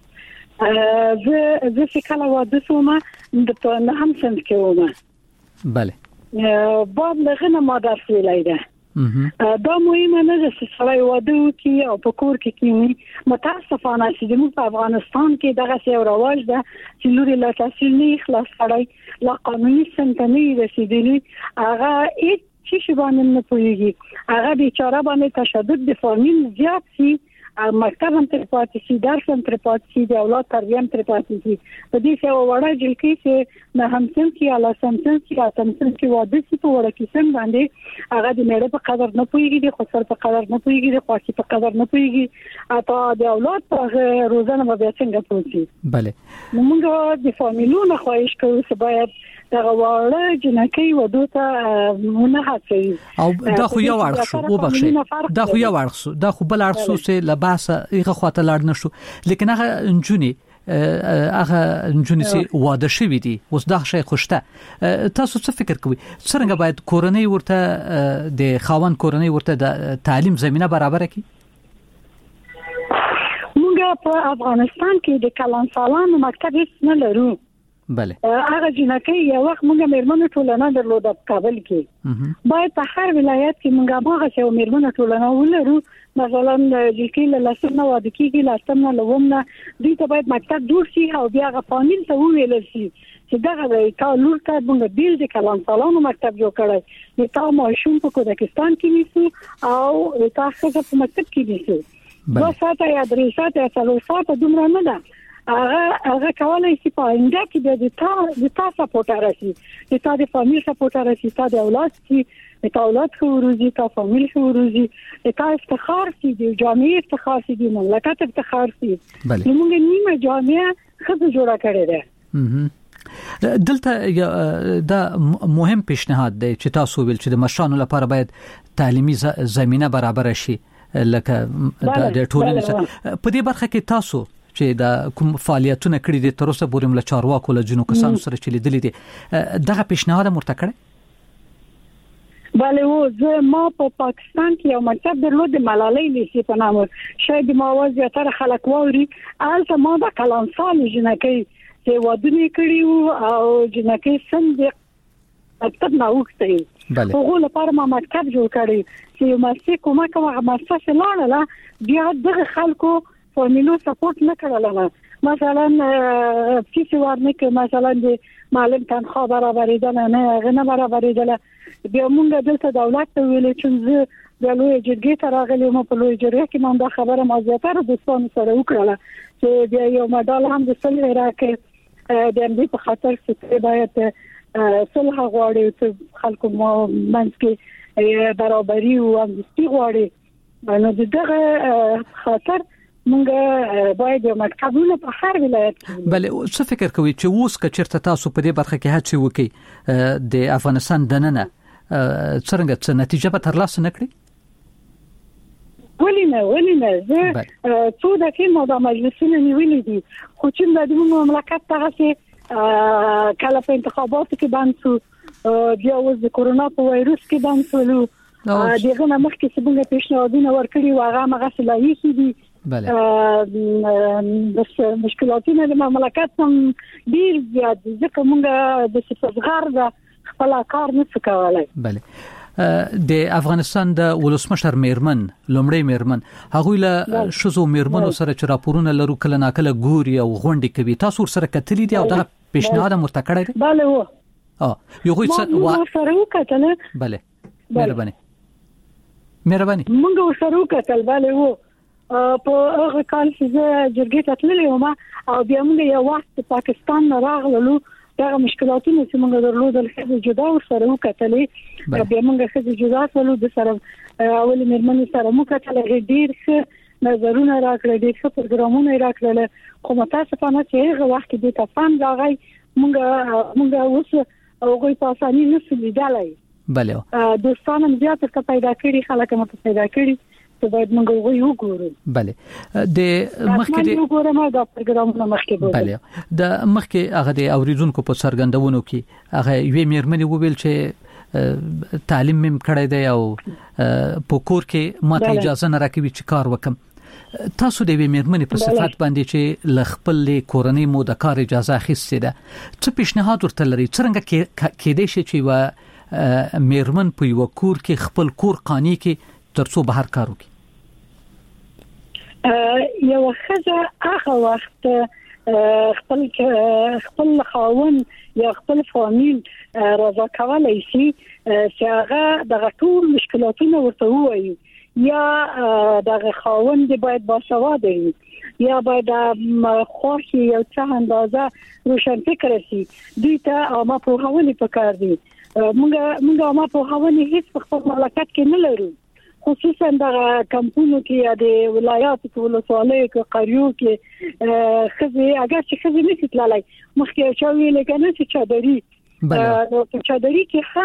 Speaker 7: زه چې کله واده شوم د نه هم څنګه کوم.
Speaker 6: بله
Speaker 7: بعد لغنه ما درس ویلای ده. دا مهمه نه ده چې سړی واده وکړي او په کور کې کینی. متاسفانه چې موږ په افغانستان کې دغه څه رواج ده چې لوري لا تحصیل نه خلاص کړی، لا قانوني سنتنې رسیدلی، هغه هیڅ شي باندې نه پوهیږي، هغه بیچاره باندې تشدد د فامیل زیات شي، مکتب هم تر پاتې شي، درس هم تر پاتې شي، د اولاد تربیه هم تر پاتې شي. په دې څه وړه جلکی چې نه همسن کې اعلی سمسن کې اتمسن کې واده شي په وړه کې سم باندې هغه د میړه په قدر نه پوهیږي، د خسر په قدر نه پوهیږي، د خاصي په قدر نه پوهیږي، اته د اولاد په روزانه به څنګه پوهیږي. بله نو موږ د فامیلونو خواهش کوو چې باید دغه وړه جنکی ودو ته نه هڅوي. او
Speaker 6: دا خو یو اړخ شو وبخښي، دا خو یو اړخ شو، دا خو بل اړخ شو چې لباسه هغه خواته لاړ نشو. لیکن هغه انجونی سي واده شوی دي اوس دا شی خوشته. تاسو څه فکر کوئ څنګه باید کورنۍ ورته د خاوند کورنۍ ورته د تعلیم زمينه برابر کړي؟
Speaker 7: موږ په افغانستان کې د کلان سالان مکتب هیڅ نه لرو.
Speaker 6: بله
Speaker 7: هغه جنکه یو وخت موږ مېرمنو ټولنه درلوده په کابل کې. باید په هر ولایت کې موږ هغه څو مېرمنو ټولنه ولرو. مثلا جلکی له لاسنه واده کېږي، لاسنه لومنه دوی ته باید مکتب جوړ شي او بیا هغه فامیل ته وویل شي چې دغه تا لور ته موږ بیل د کلام سالانو مکتب جوړ کړی، چې تا ماشوم په کودکستان کې نیسو او تا ښځه په مکتب کې نیسو. 2 ساعته یا 3 ساعته یا 4 ساعته دومره نه ده. هغه کولای شي په انده کې د تا سپورټ راشي، د تا د فامیل سپورټ راشي، تا د اولاد شي، د اولاد خو روزي، تا فامیل خو روزي، د افتخار شي، د جامعه افتخار شي، د مملکت افتخار شي. موږ نیمه جامعه خزه جوړه کړې ده.
Speaker 6: دلته دا مهم پیشنهاد دی چې تاسو ویل چې د مشرانو لپاره باید تعلیمي زمينه برابر شي لکه د ټولنې. په دې برخه کې تاسو چې دا کوم فعالیتونه کړی دي تر اوسه پورې مل چارواکو له جنو کسانو سره چې لیدلې دي دغه پیشنهاد مرته کړی؟
Speaker 7: بله زه ما په پاکستان کې یو مکتب درلود د ملالۍ لیسې په نامه، شاید ما زیاتره خلک واوري. هلته ما د کلام سال جنکۍ چې وادونه کړي او جنکۍ سم د مکتب نه وښتي، هغه لپاره ما مکتب جوړ کړی چې یو مسیح کومه کومه مسافه لاړه بیا دغه خلکو فامیلو سپورټ نه کړل. مثلا فیس ورنه کې مثلا د معلم تنخواه برابرېدل نه غنه برابرېدل. بیا موږ دلته دولت ته ویل چې زه د لوی جرګې ته راغلم په لوی جرګه کې مونږ دا خبره ما زیاتره دوستانو سره وکړه چې بیا یو مډال هم د صلح راکې د دې په خاطر چې باید صلح غواړي چې خلکو منځ کې برابرۍ او همغږي غواړي. نو دغه خاطر مونږ باید یو مکتبونه په هر ولایت کې.
Speaker 6: بله څه فکر کوي چې اوس که چیرته تاسو په دې برخه کې هڅه وکړي د افغانستان دننه څنګه نتیجه به ترلاسه نکړي؟
Speaker 7: ولې نه زه څو دقیقې مو د مجلسونو نیولې دي، خو چې د مملکت څخه کله په انتخاباتو کې باندې شو، بیا اوس د کورونا په وایروس کې باندې شو، دغه مخکې چې موږ پیشنهادونه ورکړي و هغه مغه صلاحي دي. بس مشکلاتونه د مملکت هم ډیر زیات دي ځکه موږ د صفزغار د خپل کار نه کولای.
Speaker 6: بله د افغانستان د ولسمشر میرمن لومړی میرمن هغه له شزو میرمنو سره چې راپورونه لرو کله ناکله ګوري او غونډې کوي، تاسو سره کتلی دي او دا پیشنهاد مرته کړی دی؟
Speaker 7: بله یو
Speaker 6: غوښتل
Speaker 7: سره وکړه.
Speaker 6: بله مهرباني موږ
Speaker 7: سره وکړل. بله په هغه کال چې جرګې ته تللی وم او بیا موږ یو وخت پاکستان راغلو دا مشکلاتونه چې موږ درلودل چې جدا سره وکټلې بیا موږ چې جدا سره د سره اول مېرمنې سره مو کټلې ډیر ښه نظرونه راکړل ډیر ښه پروګرامونه راکړل خو متاسفانه چې هغه وخت د تفاهم راغی موږ اوس هغه په اسانۍ نشو لیدلای
Speaker 6: بله
Speaker 7: دوستانه زیات څه پیدا کړي خلک مو پیدا کړي ته باید موږ وګورو
Speaker 6: بله د مخکې د
Speaker 7: وګورم دا پروګرامونه مخکې
Speaker 6: بله د مخکې هغه د اوریدونکو په څرګندونو کې هغه یوې مېرمنې وویل چې تعلیم مم کړی دی او په کور کې ماته اجازه نه راکوي چې کار وکم تاسو د مېرمنې په صفات باندې چې لخپل کورنۍ مو د کار اجازه اخیستې ده څه پیشنهاد ورته لري څنګه کېدای شي چې و مېرمن په یو کور کې خپل کور قانوني کې ترڅو بهر کار وکړي
Speaker 7: یو خزه هغه وخت خپل خاون یا خپل فامیل رضا کولای شي چې هغه د ټول مشکلاتونو ورته وایي یا د خاون دی باید باسواده وي یا باید خوښ یو څه اندازه روشن فکر شي دوی ته ما په هغه پکار دي موږ ما په هغه هیڅ په خپل مملکت کې نه لرو خصوصا د کمپونو کې یا د ولایاتو په ولسوالیو کې قریو کې خزي اگر چې خزي نشي تللای مخکې چې ویل کنه چې چادري په چادري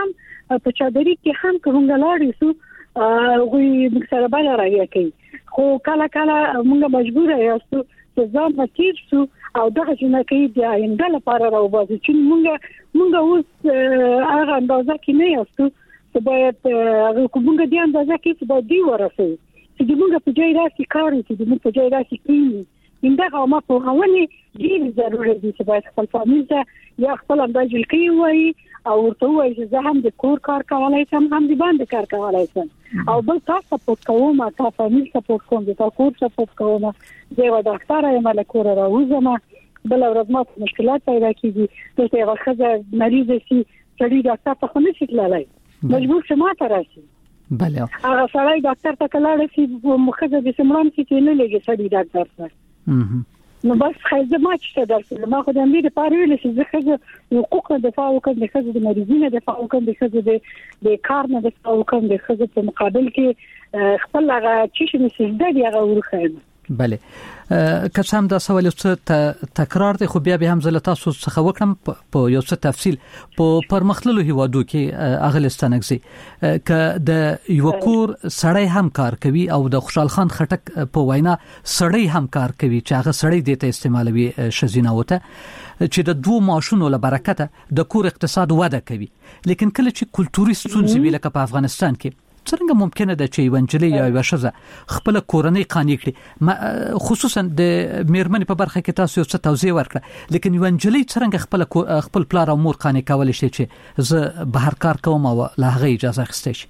Speaker 7: کې هم کومه لاړې سو غوي مکسره بل راځي کوي خو کله موږ مجبور یاستو چې ځان متیر سو او دغه جنکې د آینده لپاره راوباسو چې موږ اوس هغه اندازه کې نه یاستو باید کومه دي اندازه کې چې باید دی ورسي چې موږ په ځای راسي کار چې موږ په ځای راسي کې انده ما په هونه ډیر ضروري دي چې باید خپل فامیل ته یا خپل اندازه کې وایي او ورته وایي چې زه هم د کور کار کولای شم هم د باندې کار کولای شم او بل تاسو سپورټ کوم تاسو فامیل سپورټ کوم د کور سپورټ کوم زه و ډاکټر یم له کور راوځم بل ورځ ما مشکلات پیدا کیږي چې هغه خزه مریض شي چې ډاکټر ته خو نشي تللای مجبور شمه تراشي
Speaker 6: بله
Speaker 7: هغه سړی ډاکټر ته کلاړ شي مخه د سمران کې نه لګي سړی ډاکټر سره نو بس خایزه ما چې درته ما خو د امید لپاره ویل چې زه خزه حقوق دفاع وکړم د خزه د مریضینو دفاع وکړم د خزه د کار نه دفاع وکړم د خزه په مقابل کې خپل هغه چې نشي د هغه ورخه
Speaker 6: بله که څنګه دا سوال څه تکرار دی خو بیا به هم زله تاسو څخه وکړم په یو څه تفصیل په پرمختللو هیوادو کې اغلستانګسي ک د یو کور سړی هم کار کوي او د خوشحال خان خټک په وینا سړی هم کار کوي چې هغه سړی د ته استعمالوي شزینه وته چې د دوه ماشونو له برکته د کور اقتصاد وده کوي لیکن کله چې کلتوري ستونزې ویل په افغانستان کې څنګه ممکنه ده چې ونجلي یا وشزه خپل کورنۍ قانې کړي خصوصا د مېرمنې په برخه کې تاسو څه توضیح ورکړه لیکن ونجلي څنګه خپل پلار او مور قانې کول شي چې زه بهر کار کوم او له هغه اجازه اخیستې شي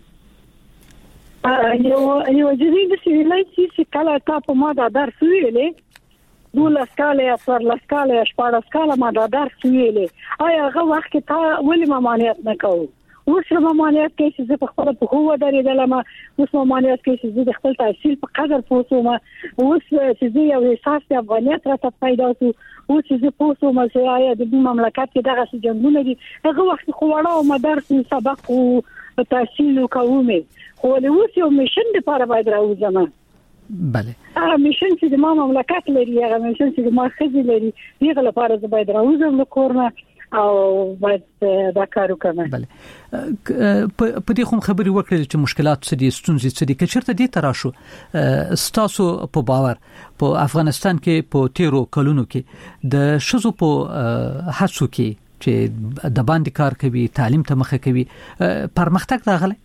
Speaker 7: یو جديد چې کله تاسو ما دا درس ویلې دوله سکاله یا پر لسکاله یا شپاره سکاله ما دا درس ویلې آیا هغه وخت ته ولې ممانعت نه کوو اوس ممانعت کې چې په خپل په هو درېدل ما اوس ممانعت کې چې د خپل تحصیل په قدر پوسوم اوس چې یو احساس د افغانیت راته پیدا شو اوس چې پوسوم چې آیا د مملکت کې دغه جنگونه دي هغه وخت خو وړاو مدرس سبق او تحصیل کومه خو له اوس یو میشن لپاره باید راوځم
Speaker 6: بله
Speaker 7: هغه میشن چې د مملکت لري هغه میشن چې د ما خزي لري دغه لپاره باید راوځم له کورنه او باید دا کار وکړم
Speaker 6: بله په دې کوم خبري وکړل چې مشکلات څه دي ستونزې څه دي کچرته دې تراشو ستاسو په باور په افغانستان کې په تیرو کلونو کې د شزو په هڅو کې چې د باندې کار کوي تعلیم ته مخه کوي پرمختګ راغلی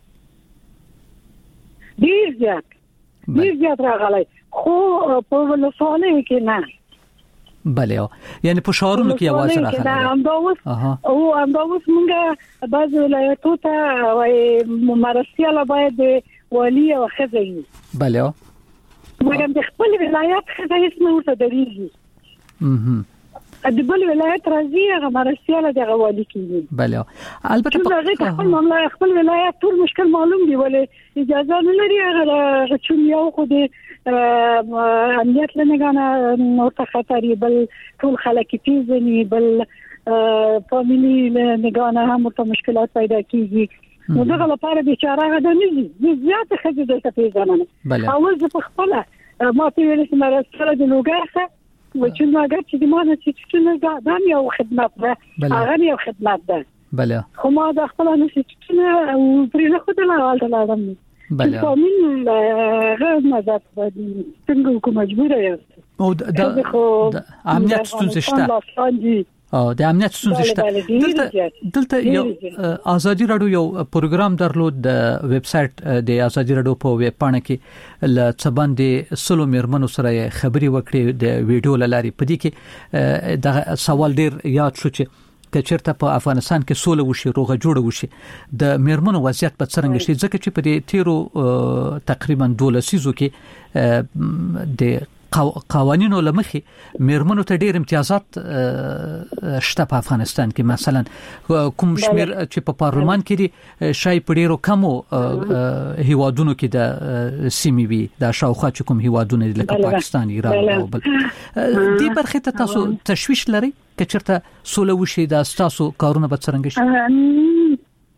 Speaker 7: ډیر زیات راغلی خو په ولسوالیو کې نه
Speaker 6: بله یعنی په شهرونو کې आवाज راغلی
Speaker 7: او امداوس مونږه بعض ولایتو ته وای مرستياله باید والی او خزي
Speaker 6: بله
Speaker 7: مګر د خپل ولایت خزي اسمه ورته درېږي د بل ولایت راځي هغه مرستياله د غوالي کیږي.
Speaker 6: بله البته
Speaker 7: په خپل معاملې خپل ولایت ټول مشکل معلوم دی ولې اجازه نه لري هغه چې یو خو د امنیت لنګانه نو ته خطرې بل ټول خلک پیژني بل فاميلي لنګانه هم ته مشکلات پیدا کیږي نو دغه لپاره بیچاره غدا نه دي زیاته خځه د پیژنه اول ز په خپل ما ته ویل چې مرسته د لوګرخه و چې ناګر چې د مانه چې نه دا یو خدمت ده هغه یو خدمت ده
Speaker 6: بله
Speaker 7: خو ما د خپل نشي نه او پرې نه خو د لاړم
Speaker 6: بله
Speaker 7: فاميل غیر مزات باندې څنګه کوم مجبوره یم
Speaker 6: او د امنیت ستونزې شته او د امنیت ستونزې شته دلته یو ازادي رادیو یو پروګرام درلود د ویب سټ د ازادي رادیو په ویب پاڼه کې ل څباندې سلو میرمنو سره خبري وکړي د ویډیو لاري په دې کې د سوال ډیر یاد شو چې کچرته په افغانستان کې سوله وشي روغه جوړه وشي د میرمنو وضعیت په څرنګه شي ځکه چې په دې تیرو تقریبا 12 سیزو کې د قوانینو لمخي میرمنو ته ډیر امتیازات شته په افغانستان کې مثلا کوم شمیر چې په پارلمان کې دي شای په ډیرو کمو هیوادونو کې د سیمې وي د شاوخوا چې کوم هیوادونه لکه پاکستان ایران او بل دې برخه ته تاسو تشویش لري کچرته سوله وشي د تاسو کارونه به څنګه شي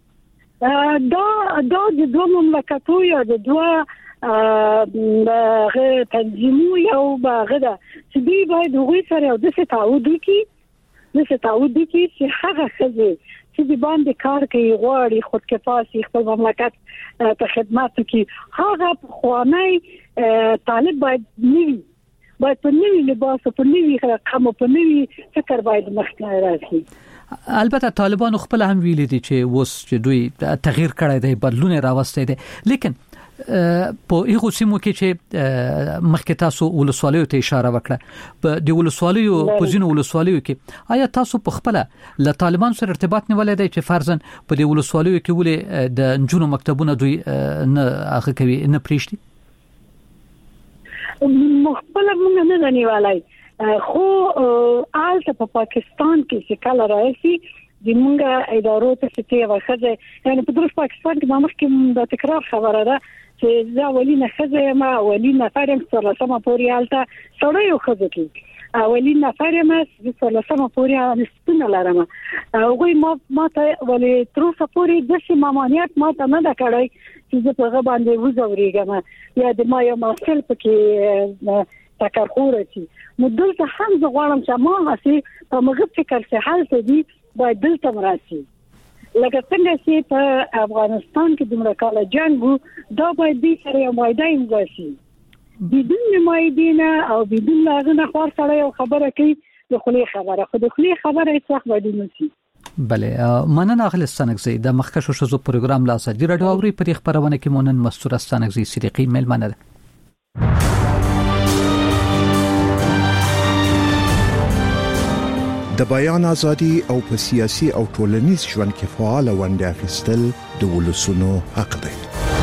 Speaker 7: دا د دوه مملکتونو یا د دوه هغه تنظیمو یو باغده چې دوی باید هغوی سره یو د تعهد وکړي چې هغه خزه چې د باندې کار کوي غواړي خودکفايي خپل مملکت ته خدمت کوي هغه خوانای طالب باید په نوی لباس په نوی رقم په نوی فکر باید مخکې راځي
Speaker 6: البته طالبان خپل هم ویلي دي چې وس چې دوی تغییر کړی دی بدلون راوستي دي لیکن په هغه سیمو کې چې مخکې تاسو ولسوالیو ته اشاره وکړه په د ولسوالیو په ځینو ولسوالیو کې آیا تاسو په خپل له طالبان سره ارتباط نیولای دی چې فرضاً په د ولسوالیو کې ولې د انجونو مکتبونه دوی نه هغه کوي نه پریشتي
Speaker 7: مخبل موږ نه نیولای خو آلته په پاکستان کې چې کله راځي د موږ ادارو ته ستې وخته یعنی په دروس پاکستان کې مخکې د تکرار خبره ده چې دا ولینه خزه ما ولینه فرم سره سم پوري آلته سره یو خزه کې ولینه فرم سره سم پوري نسبونه لرم هغه ما ته ولې تر پوري د سیمانیت ما ته نه دا کړی چې په غو باندې وزوريګم یا د ما یو مسل پکې تکرخوره چی نو دلته هم زه غواړم چې ما هسي په مغه فکر څه حل ته دي باید دلته مراسي لکه څنګه چې په افغانستان کې د مرکاله جنگو دا باید دې سره یو مایدان وشي بدون مایدینه او بدون لازمه خور سره یو خبره کوي د خلی خبره خو د خلی خبره هیڅ وخت باید نشي
Speaker 6: بله مننه اخل استانکزی د مخکشو شزو پروګرام لا ازادي رادیو اوري پر خبرونه کې مونن مستور استانکزی صدیقی ملمنه
Speaker 20: د بیان ازادي او په سیاسي او ټولنیز ژوند کې فعال ونډه اخیستل د ولسونو حق دی.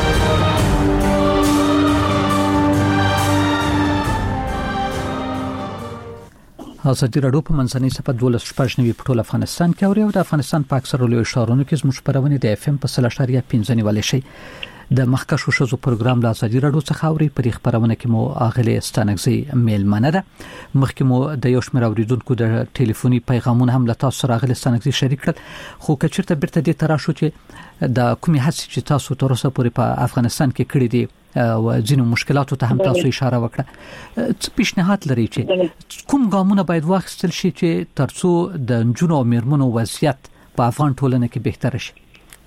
Speaker 6: ازادي رادیو په منځنۍ صفه 12 په ټول افغانستان کې او د افغانستان په اکثر لوی ښارونو کې زموږ خبرونه د اف ام په 3.5 نیولې شي د مخکشو شزو پروګرام لا ازادي رادیو څخه اوري پر خبرونه کې مو اغلی استانکزی میلمنه ده مخکې مو د یو شمېر اوریدونکو د ټلیفوني پیغامونه هم له تاسو سره اغلی استانکزی شریک کړل خو کچرته بیرته دې تراشو چې د کومې هڅې چې تاسو تر اوسه پورې په افغانستان کې کړې دي او ځینو مشکلاتو ته هم تاسو اشاره وکړه څه پیشنهاد لري چې کوم ګامونه باید واخیستل شي چې ترڅو د جنونو او میرمنو وضعیت په افغان ټولنه کې بهتر شي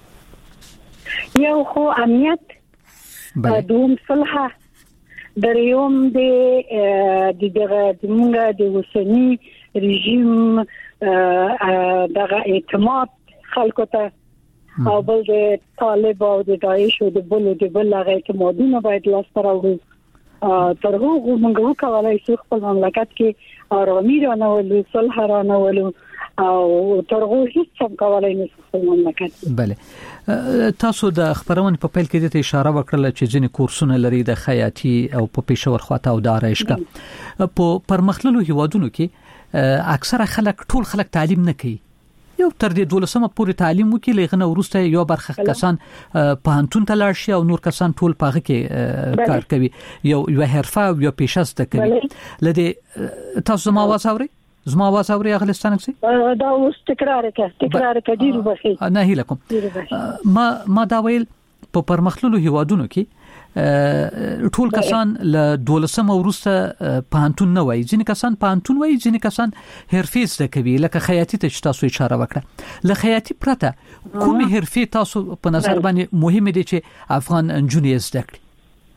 Speaker 7: یو خو امنیت دوم صلح دریوم دغه موږ د وسنی رژیم دغه اعتماد خلکو ته او بل د طالب او د داعش او د بل هغه اعتمادونه باید لاس راوړو تر هغه موږ وکولای شو خپل مملکت کې آرامي رانولو صلح رانولو او ترغه هیڅ څه کولای نشي خپل مملکت.
Speaker 6: بله تاسو د خبرونه په پیل کې د اشاره وکړه چې ځینې کورسونه لري د خیاطي او په پېښور خواته او د آرایشګاه په پرمختللو هیوادونو کې اکثره ټول خلک تعلیم نه کوي. یو تر دې 12مه پورې تعلیم وکړي، لغنه ورسته یو برخه کسان پوهنتون ته لاړ شي او نور کسان ټول پاغه کې کار کوي، یو حرفه او یو پیشه زده کوي. لدې تاسو ما واز اوري اغلستان کې
Speaker 7: دا اوس تکرار کې ډیر بخي
Speaker 6: نه هیلکم ما دا ویل په پرمختللو هیوادونو کې ټول کسان له 12مه ورسته پوهنتون نه وایي، ځینې کسان پوهنتون وایي، ځینې کسان حرفې زده کوي، لکه خیاطي ته چې تاسو اشاره وکړه. له خیاطي پرته کومې حرفې تاسو په نظر باندې مهمه دي چې افغان نجونې زده کړي؟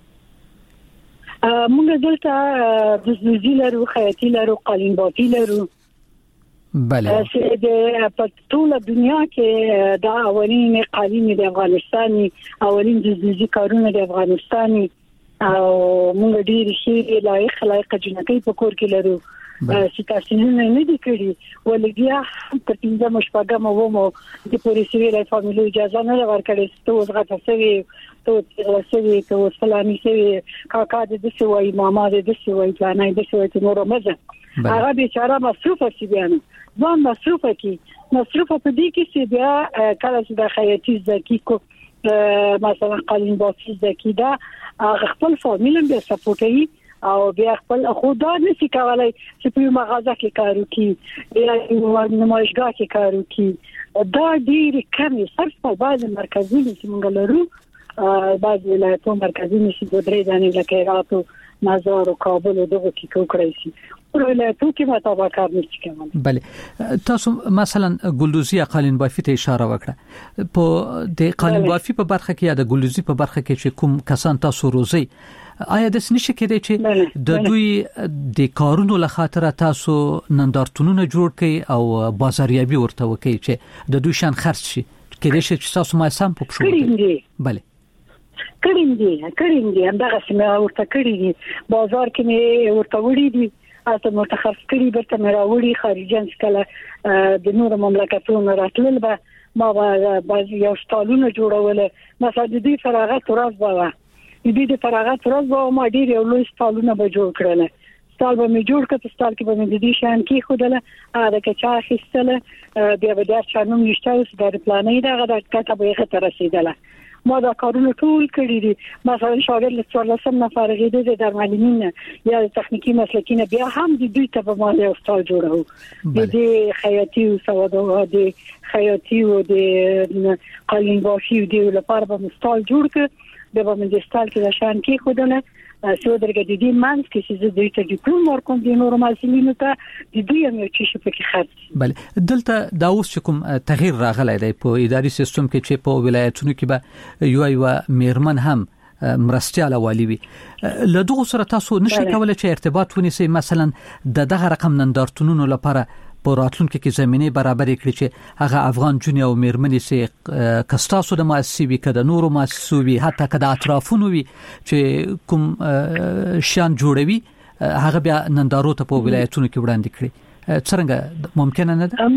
Speaker 7: موږ دلته د زوزي لرو، خیاطي لرو، قالین بافي لرو.
Speaker 6: بله
Speaker 7: د په ټول دنیا کې دا اولین قالین د افغانستاني، اولین د زوزي کارونه د افغانستاني، او موږ ډیر شي لایق جنکۍ په کور کې لرو چې تاسو نه دي کړی، ولګیا تر 15 شپږم ومو د پولیسي له فامیلي اجازه نه ورکړې، ته وزغه تسوي ته سوي ته سلامي سوي کاکا دې سوي ماما دې سوي ځانای دې سوي نور مزه هغه بیچاره مصروفه شي، بیان ځان مصروفه په دې کې چې بیا کله چې د خیاطي زکی کو مثلا قالین بافي زکی دا خپل فامیل به سپورټي او بیا خپل خدا نشي کولای چې په مغازه کې کار وکړي یا نمایشګاه کې کار وکړي. دا ډیر کم صرف په بعض مرکزونو کې موږ لرو، بعض ولایتونو مرکزونو کې د درې ځانې لکه هرات، مزار او کابل دغه کې کوکړی شي، ولایتونو کې مطابق کار نشي کولای.
Speaker 6: بله تاسو مثلا ګلدوزي قالین بافي ته اشاره وکړه، په د قالین بافي په برخه کې یا د ګلدوزي په برخه کې چې کوم کسان تاسو روزي، آیا د سنشي کې چې د دوی د کارونو لخاطر تاسو نندارتونونه جوړ کړي او بازاریابي ورته وکړي چې د دوی شان خرڅ شي، کله چې تاسو ما سم په پښو؟ بله کړم دي همدغه سمه ورته کړی دي، بازار کې مې ورته وړي دي، اته متخصص کړي برته مې راوړي خارجان کله د نور مملکتونو راتلل به ما بعض یو سټالونه جوړول، مثلا د دې فراغت ورځ به د فراغت ورځ به ما ډیر یو لوی سټالونه به جوړ کړل، سټال به مې جوړ کړ، سټال کې به مې د دې شان کې خودله دا کې چا خستله بیا به د چانو نشته اوس د پلانې دغه د کته به یې تر رسیدله. ما دا کارونه ټول کړی دي، مثلا شاګرد له 14 نه فارغېده د درملینین یا تخنیکی مسلکین بیا هم د دوی ته په مال یو سټال جوړو، د خیاطي او سوادو د خیاطي او د قالین بافي د لپاره به سټال جوړ کړ، د به د سټال کې د شان کې خودنه سو درګه د دې مانس کې چې د دوی ته ډیپلوم ورکوم د نورو مسلمانانو ته د دوی هم یو چې په کې خرڅ. بله دلته دا اوس کوم تغییر راغلی دی په اداري سیستم کې چې په ولایتونو کې به یو میرمن هم مرستياله والی وي، له دغه سره تاسو نشئ کولای چې ارتباط ونیسئ مثلا د رقم نندارتونونو لپاره په راتلونکو کې زمينه برابر کړي چې هغه افغان جونی او میرمنې سي کستاسو د مؤسسې وي کده نورو مؤسسو وي حتی کده اطرافونو وي چې کوم شان جوړوي هغه بیا نندارو ته په ولایتونو کې وړاندې کړي، څنګه ممکن نه ده؟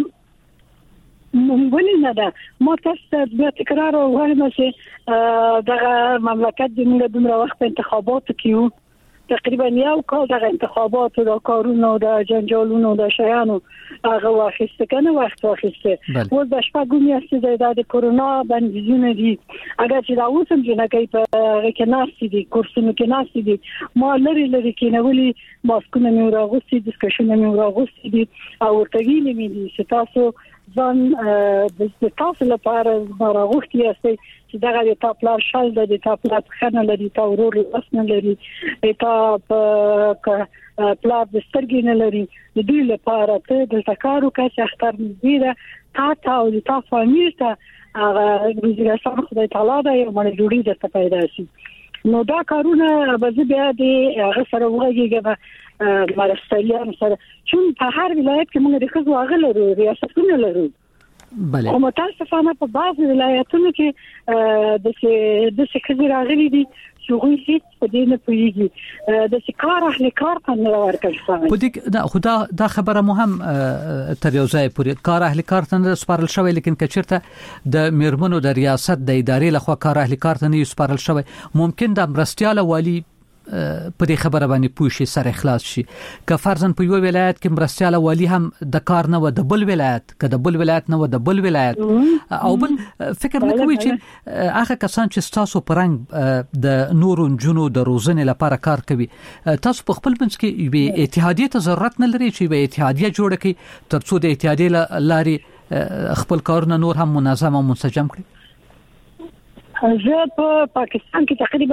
Speaker 7: ممکن نه ده. ما تاسو د تکرار وایم چې د مملکت د موږ دومره وخت انتخابات کیو تقریبا یو کال د انتخاباتو د کارونو د جنجالونو د شیانو هغه واخیسته کنه وخت واخیسته و د شپږم میاشتې د کرونا بندیزونه دي، اگر چې دا اوسم جنګي په رکناستي دي کورسونو کې ناستي دي، ما لري کې نولي ماسکونه مې راغوستي، ډسکشن مې راغوستي دي او ورتګینې مې دي چې تاسو ځان د تاسو لپاره راغوستي یاستئ چې دا غوړي تا پلا شال د تا پلا خنه لري تا ورور وسنه لري تا پلا د سترګې نه لري د دې لپاره ته د تکارو کې اختر مزيده تا او تا فامیل ته هغه رسام خدای تعالی دا یو مړ جوړي د پیدا شي. نو دا کارونه به بیا د هغه سره وګړي مرستيان سره چون په هر ولایت کې موږ د خزو اغلرو ریاستونه لرو.
Speaker 6: بله.
Speaker 7: خو متاسفانه په بعض ولایتونو کې د څه راغلي دي چې غوښتي هیڅ په دې نه پوهیږي د کار اهل کار څنګه ورکړي.
Speaker 6: په دې خدا دا خبره مهم تر یو ځای پورې کار اهل کار څنګه سپارل شوی، لیکن کچرته د میرمنو د ریاست د ادارې لخوا کار اهل کار څنګه سپارل شوی ممکن د مرستياله والی په دې خبره باندې پوه شي سره اخلاص شي که فرضاً په یو ولایت کې مرستيال والی هم د کار نه و د بل ولایت که د بل ولایت نه و د بل ولایت او بل فکر نه کوي چې هغه کسان چې تاسو پرنګ د نورو جنو د روزنې لپاره کار کوي تاسو په خپل منځ کې یو اتحادیه ته ضرورت نه لري چې یو اتحادیه جوړ کړي ترڅو د اتحادیه لارې خپل کارونه نور هم منظم او منسجم کړي
Speaker 7: زه په پاکستان کې تقریبا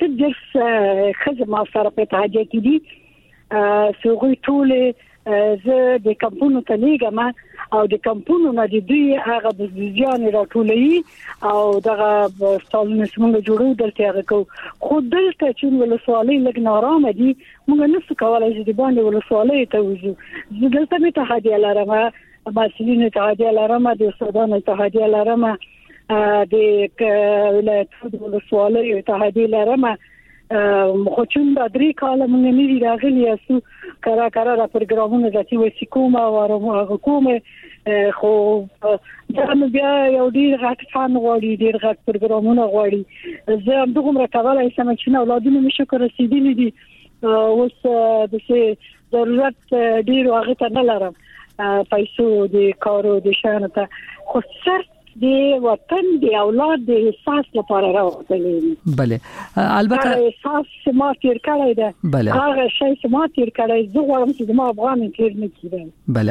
Speaker 7: 8 خدمات ما سره په اتحادیه کې دي سوغوي ټول زه د کمپونو ته لیږم او د کمپونو نه د دوی هغه د ځان راټولي او دغه ستالونه څنګه جوړو دلته هغه کو خو دلته چې ولسوالۍ لګ نارامه دي موږ نه څه کولای چې د باندې ولسوالۍ ته وځو زه دلته مې اتحادیه لرم مسؤلین اتحادیه لرم د سودان اتحادیه لرم د ولایت ولسوالۍ اتحادیه لرم خو چې د درې کال موږ نه دی راغلی اسو کرا را پروګرامونه د وسی کومه او کومه خو دا بیا یو ډیر غټ فن غوړي ډیر غټ پروګرامونه غوړي زه هم دغه مرکباله سم چې نو اولادونه مې شکر رسیدلی دي اوس د څه ضرورت ډیر هغه ته نه لرم پیسو د کارو د شانه ته خو صرف د وطن د اولاد د احساس لپاره راوړل
Speaker 6: بله البته
Speaker 7: احساس ما تیر کړی ده هغه شی ما تیر کړی زه غواړم چې ما افغان تیر نه کیږي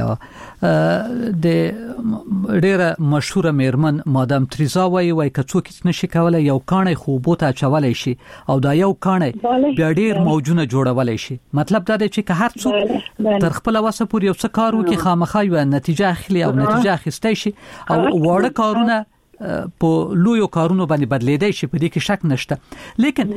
Speaker 6: بله د ډیره مشهوره میرمن مادام تریزا وایي که څوک نشي کولای یو کانه خوبوته چولای شي او دا یو کانه بیا ډیر موجونه جوړولای شي مطلب دا دی چې هر څوک تر خپل وسه پورې یو څه کار وکړي خامخا یو نتیجه اخلي او نتیجه اخیستای شي او وړه کارونه په لویو کارونو باندې بدلیدای شي په دې کې شک نشته لیکن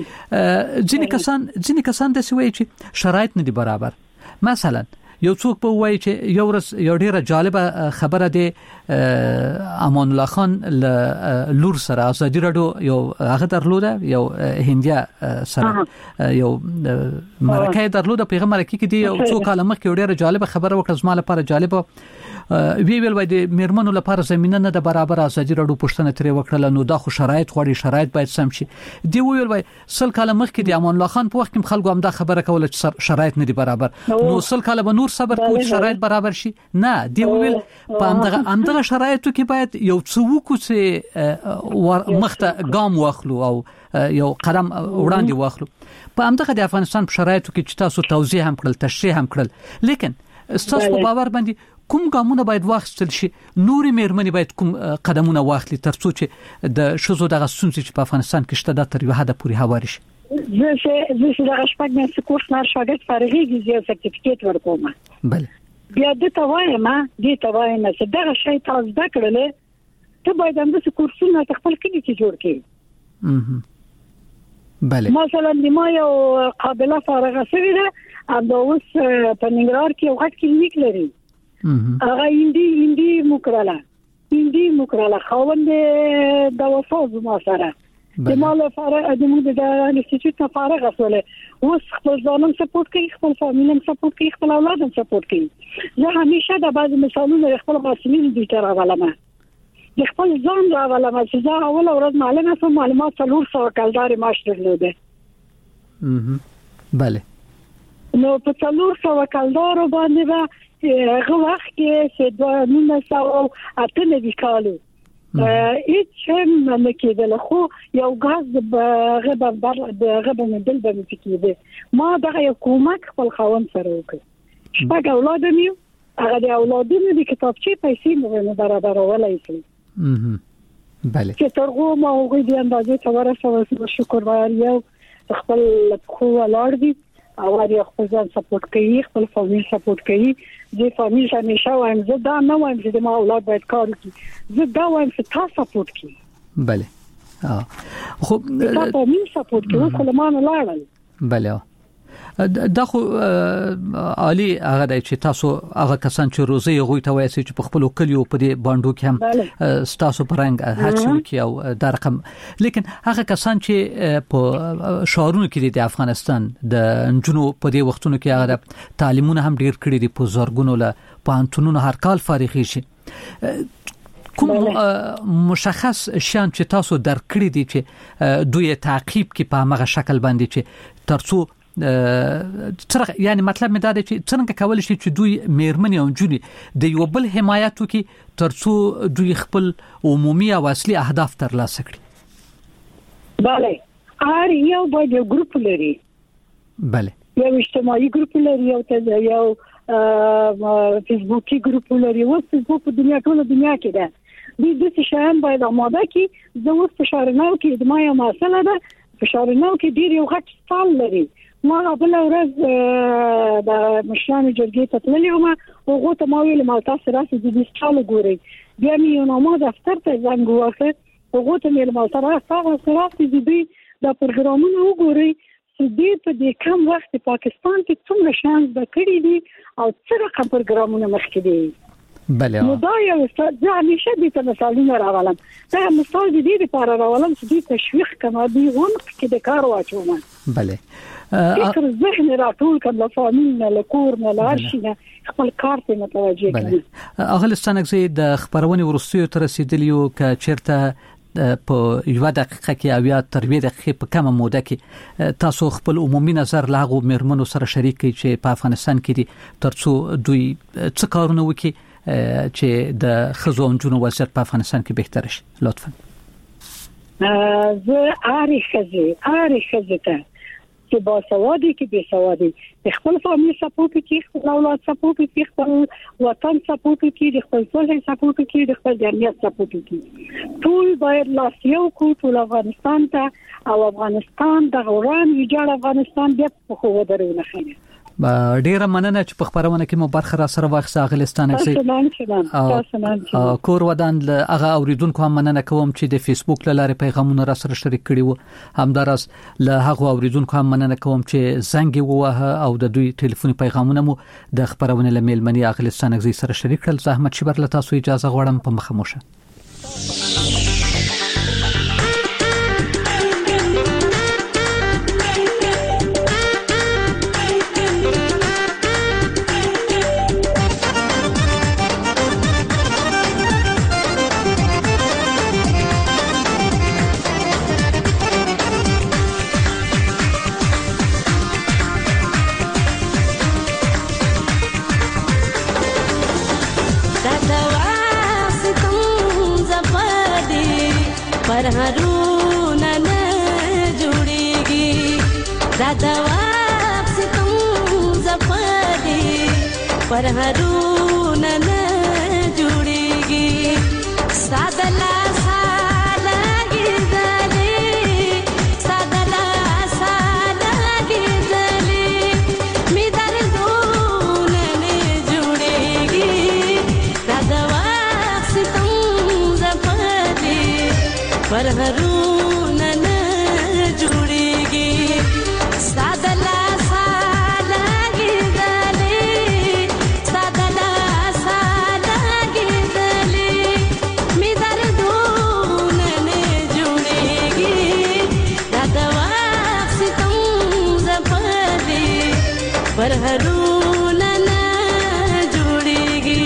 Speaker 6: ځینې کسان د سوي چې شرایط نه دي برابر مثلا یو څوک په وایي چې یو ورځ یو ډیره جالبه خبره ده امان الله خان لور سره ازادي رادیو یو هغه درلوده یو هندیا سره یو مرکه درلوده پیغمبر کې دی یو څوک کال مخکې ډیره جالبه خبره وکړه زما لپاره جالبه ویل وای د میرمنو لپاره زمينه نه د برابر ازادي رادیو پښتنه ترې وکړه نو دا خو شرایط غوړي شرایط باید سم شي دی ویل وای سل کاله مخکې د امان الله خان په وخت کې خلکو هم دا خبره کوله چې شرایط نه دي برابر نو سل کاله به نور صبر کوي شرایط برابر شي نه دی ویل په همدغه شرایطو کې باید یو څه وکړو چې مخته ګام واخلو او یو قدم وړاندې واخلو په همدغه د افغانستان په شرایطو کې چې تاسو توضیح هم کړل تشریح هم کړل لیکن تاسو په باور باندې کوم ګامونه باید واخیستل شي نوري مېرمنې باید کوم قدمونه واخلي ترڅو چې د شذو دغه ستونزې چې په افغانستان کې شته د تر یو حد پورې هواري شي
Speaker 7: زه دغه شپږ میاشتې کورس نه شاګرد فارغېږي زه سرټیفیکیټ ورکوم
Speaker 6: بله
Speaker 7: بیا د توایم چې دغه شی تاسو زده کړل ته باید هم د کورسونه خپل کلی کې جوړ کړې
Speaker 6: بله
Speaker 7: مثلا د ما یو قابله فارغه شوې ده دا اوس په ننګرهار کې یو غټ کلینیک لري هغه هندي مکراله خوند د وفاز ما سره د مال فارغ د موږ د انسټیټیوټ فارغ اسوله اوس خپل ځانم سپورټ کوي خپل فامیلم سپورټ کوي خپل اولادم سپورټ کوي زه همیشه د بعض مثالونو خپل مسؤلین دي تر راولم د خپل ځان راولم چې زه اول ورځ معلومه سم معلومات 400 کلدار معاش درلوده
Speaker 6: بله
Speaker 7: نو په 400 کلدار باندې هغه وخت کې چې 1998 کالو هیڅ هم نه کېدل خو یو غاز د غبن دل به کېده ما دغه یو کومک خپل خوان سره وکړ شپږ اولاد مې هغه د اولادونو د کتابچې پیسې مې برابر ولای شي
Speaker 6: بله
Speaker 7: چې ترغه ما هغه د اندازې تورسه شکر یو خپل خو لاړ دي او هغه خپل ځان سپورټ کوي خپل فامیل سپورټ کوي د فامیل همیشه وایم زه دا نه وایم چې د ما اولاد باید کار وکړي زه دا وایم چې تاسو سپورټ کوي
Speaker 6: بله خو
Speaker 7: تاسو فامیل سپورټ کوي خو لمانه لاړل
Speaker 6: بله دا خو عالی هغه د چې تاسو هغه کسان چې روزي غوي ته وایي چې په خپل کلیو په دې باندو کې هم تاسو پرنګ هڅه کوي او دا رقم لیکن هغه کسان چې په شهرونو کې د افغانستان د جنو په دې وختونو کې هغه تعلیمونه هم ډیر کړی دي په زورګونو له پانتونونو هر کال فارغ شي کوم مشخص شان چې تاسو درکړی دي چې دوی تعقیب کې په هغه شکل باندې چې ترڅو یعنی مطلب مې دا دی چې څنګه کول شي چې دوی میرمنې او جونې د یو بل حمایت وکړي ترڅو دوی خپل عمومي او اصلي اهداف ترلاسه کړي.
Speaker 7: bale هر یو باید یو ګروپ لري.
Speaker 6: bale
Speaker 7: یو اجتماعي ګروپ لري او یو فیسبوکي ګروپ لري. او فیسبوک په دنیا ټول دنیا کې ده. د شان باید آماده کی د اوس فشارناو کې د ما یو مسله ده. فشارناو کې ډیر یو غټ سال لري. ما بل ورځ د مشرانو جرګې ته تللی وم او هغه ته ما ویل ما تاسو راسي د دې سال ګورئ. بیا مې یو نامه دفتر ته زنګ وکړ. هغه ته مې ما تاسو راسي د دې د پروګرامونو وګورئ چې په دې کم وخت پاکستان کې څومره شانس وکړي دي او څه رقم پروګرامونه مخکې دي.
Speaker 6: بله
Speaker 7: نو دا یو څه همیشه دې ته مثالونه راولم. دا مثال دې لپاره راولم چې دې تشویق کما دي غونډه کې د کار واچوم.
Speaker 6: بله
Speaker 7: فکر ذهن راټول کړه فامیل نه کور نه لارشنه خپل کار ته متوجه کړي.
Speaker 6: اغلستانګ د خبرونه ورسېو تر رسیدلیو ک چیرته په یو دقیقه کې او یا تر 2 دقیقې په کومه موده کې تاسو خپل عمومي نظر لاغو مرمنو سره شریک کړئ چې په افغانستان کې دي ترڅو دوی څه کارونه وکړي چې د خزو او جنو وضعیت په افغانستان کې بهتر شي. لطفا
Speaker 7: زه اړ ته چې با سوادي کې به سوادي خپل فامیل سپورټ کې خپل اولاد سپورټ کې خپل وطن سپورټ کې خپل ټول سپورټ کې خپل جمعیت سپورټ کې ټول باید لاسیو کو ټول افغانستان ته او افغانستان د غوران ویجاړ افغانستان د په خو درونه خینه.
Speaker 6: ډیره مننه چې په خبرونه کې مو برخه را سره واخیسته اغلستانک سي. کور ودان هغه اوریدونکو هم مننه کوم چې د فیسبوک لاره پیغامونه را سره شریک کړي وو. همدارس له هغه اوریدونکو هم مننه کوم چې زنګ ووه او د دوی ټلیفوني پیغامونه مو د خبرونه لمیل منی اغلستانک سي سره شریک کړل. زحمت شبر له تاسو اجازه غواړم په مخموشه.
Speaker 21: पर हरूना न जुड़ेगी सादला साला गिरदले सादला साला गिरदले मिदर दून न जुड़ेगी दादवा सितम जपदे पर हरूना न जुड़ेगी सादला पर हरूना न जुड़ेगी.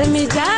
Speaker 21: زړه می جان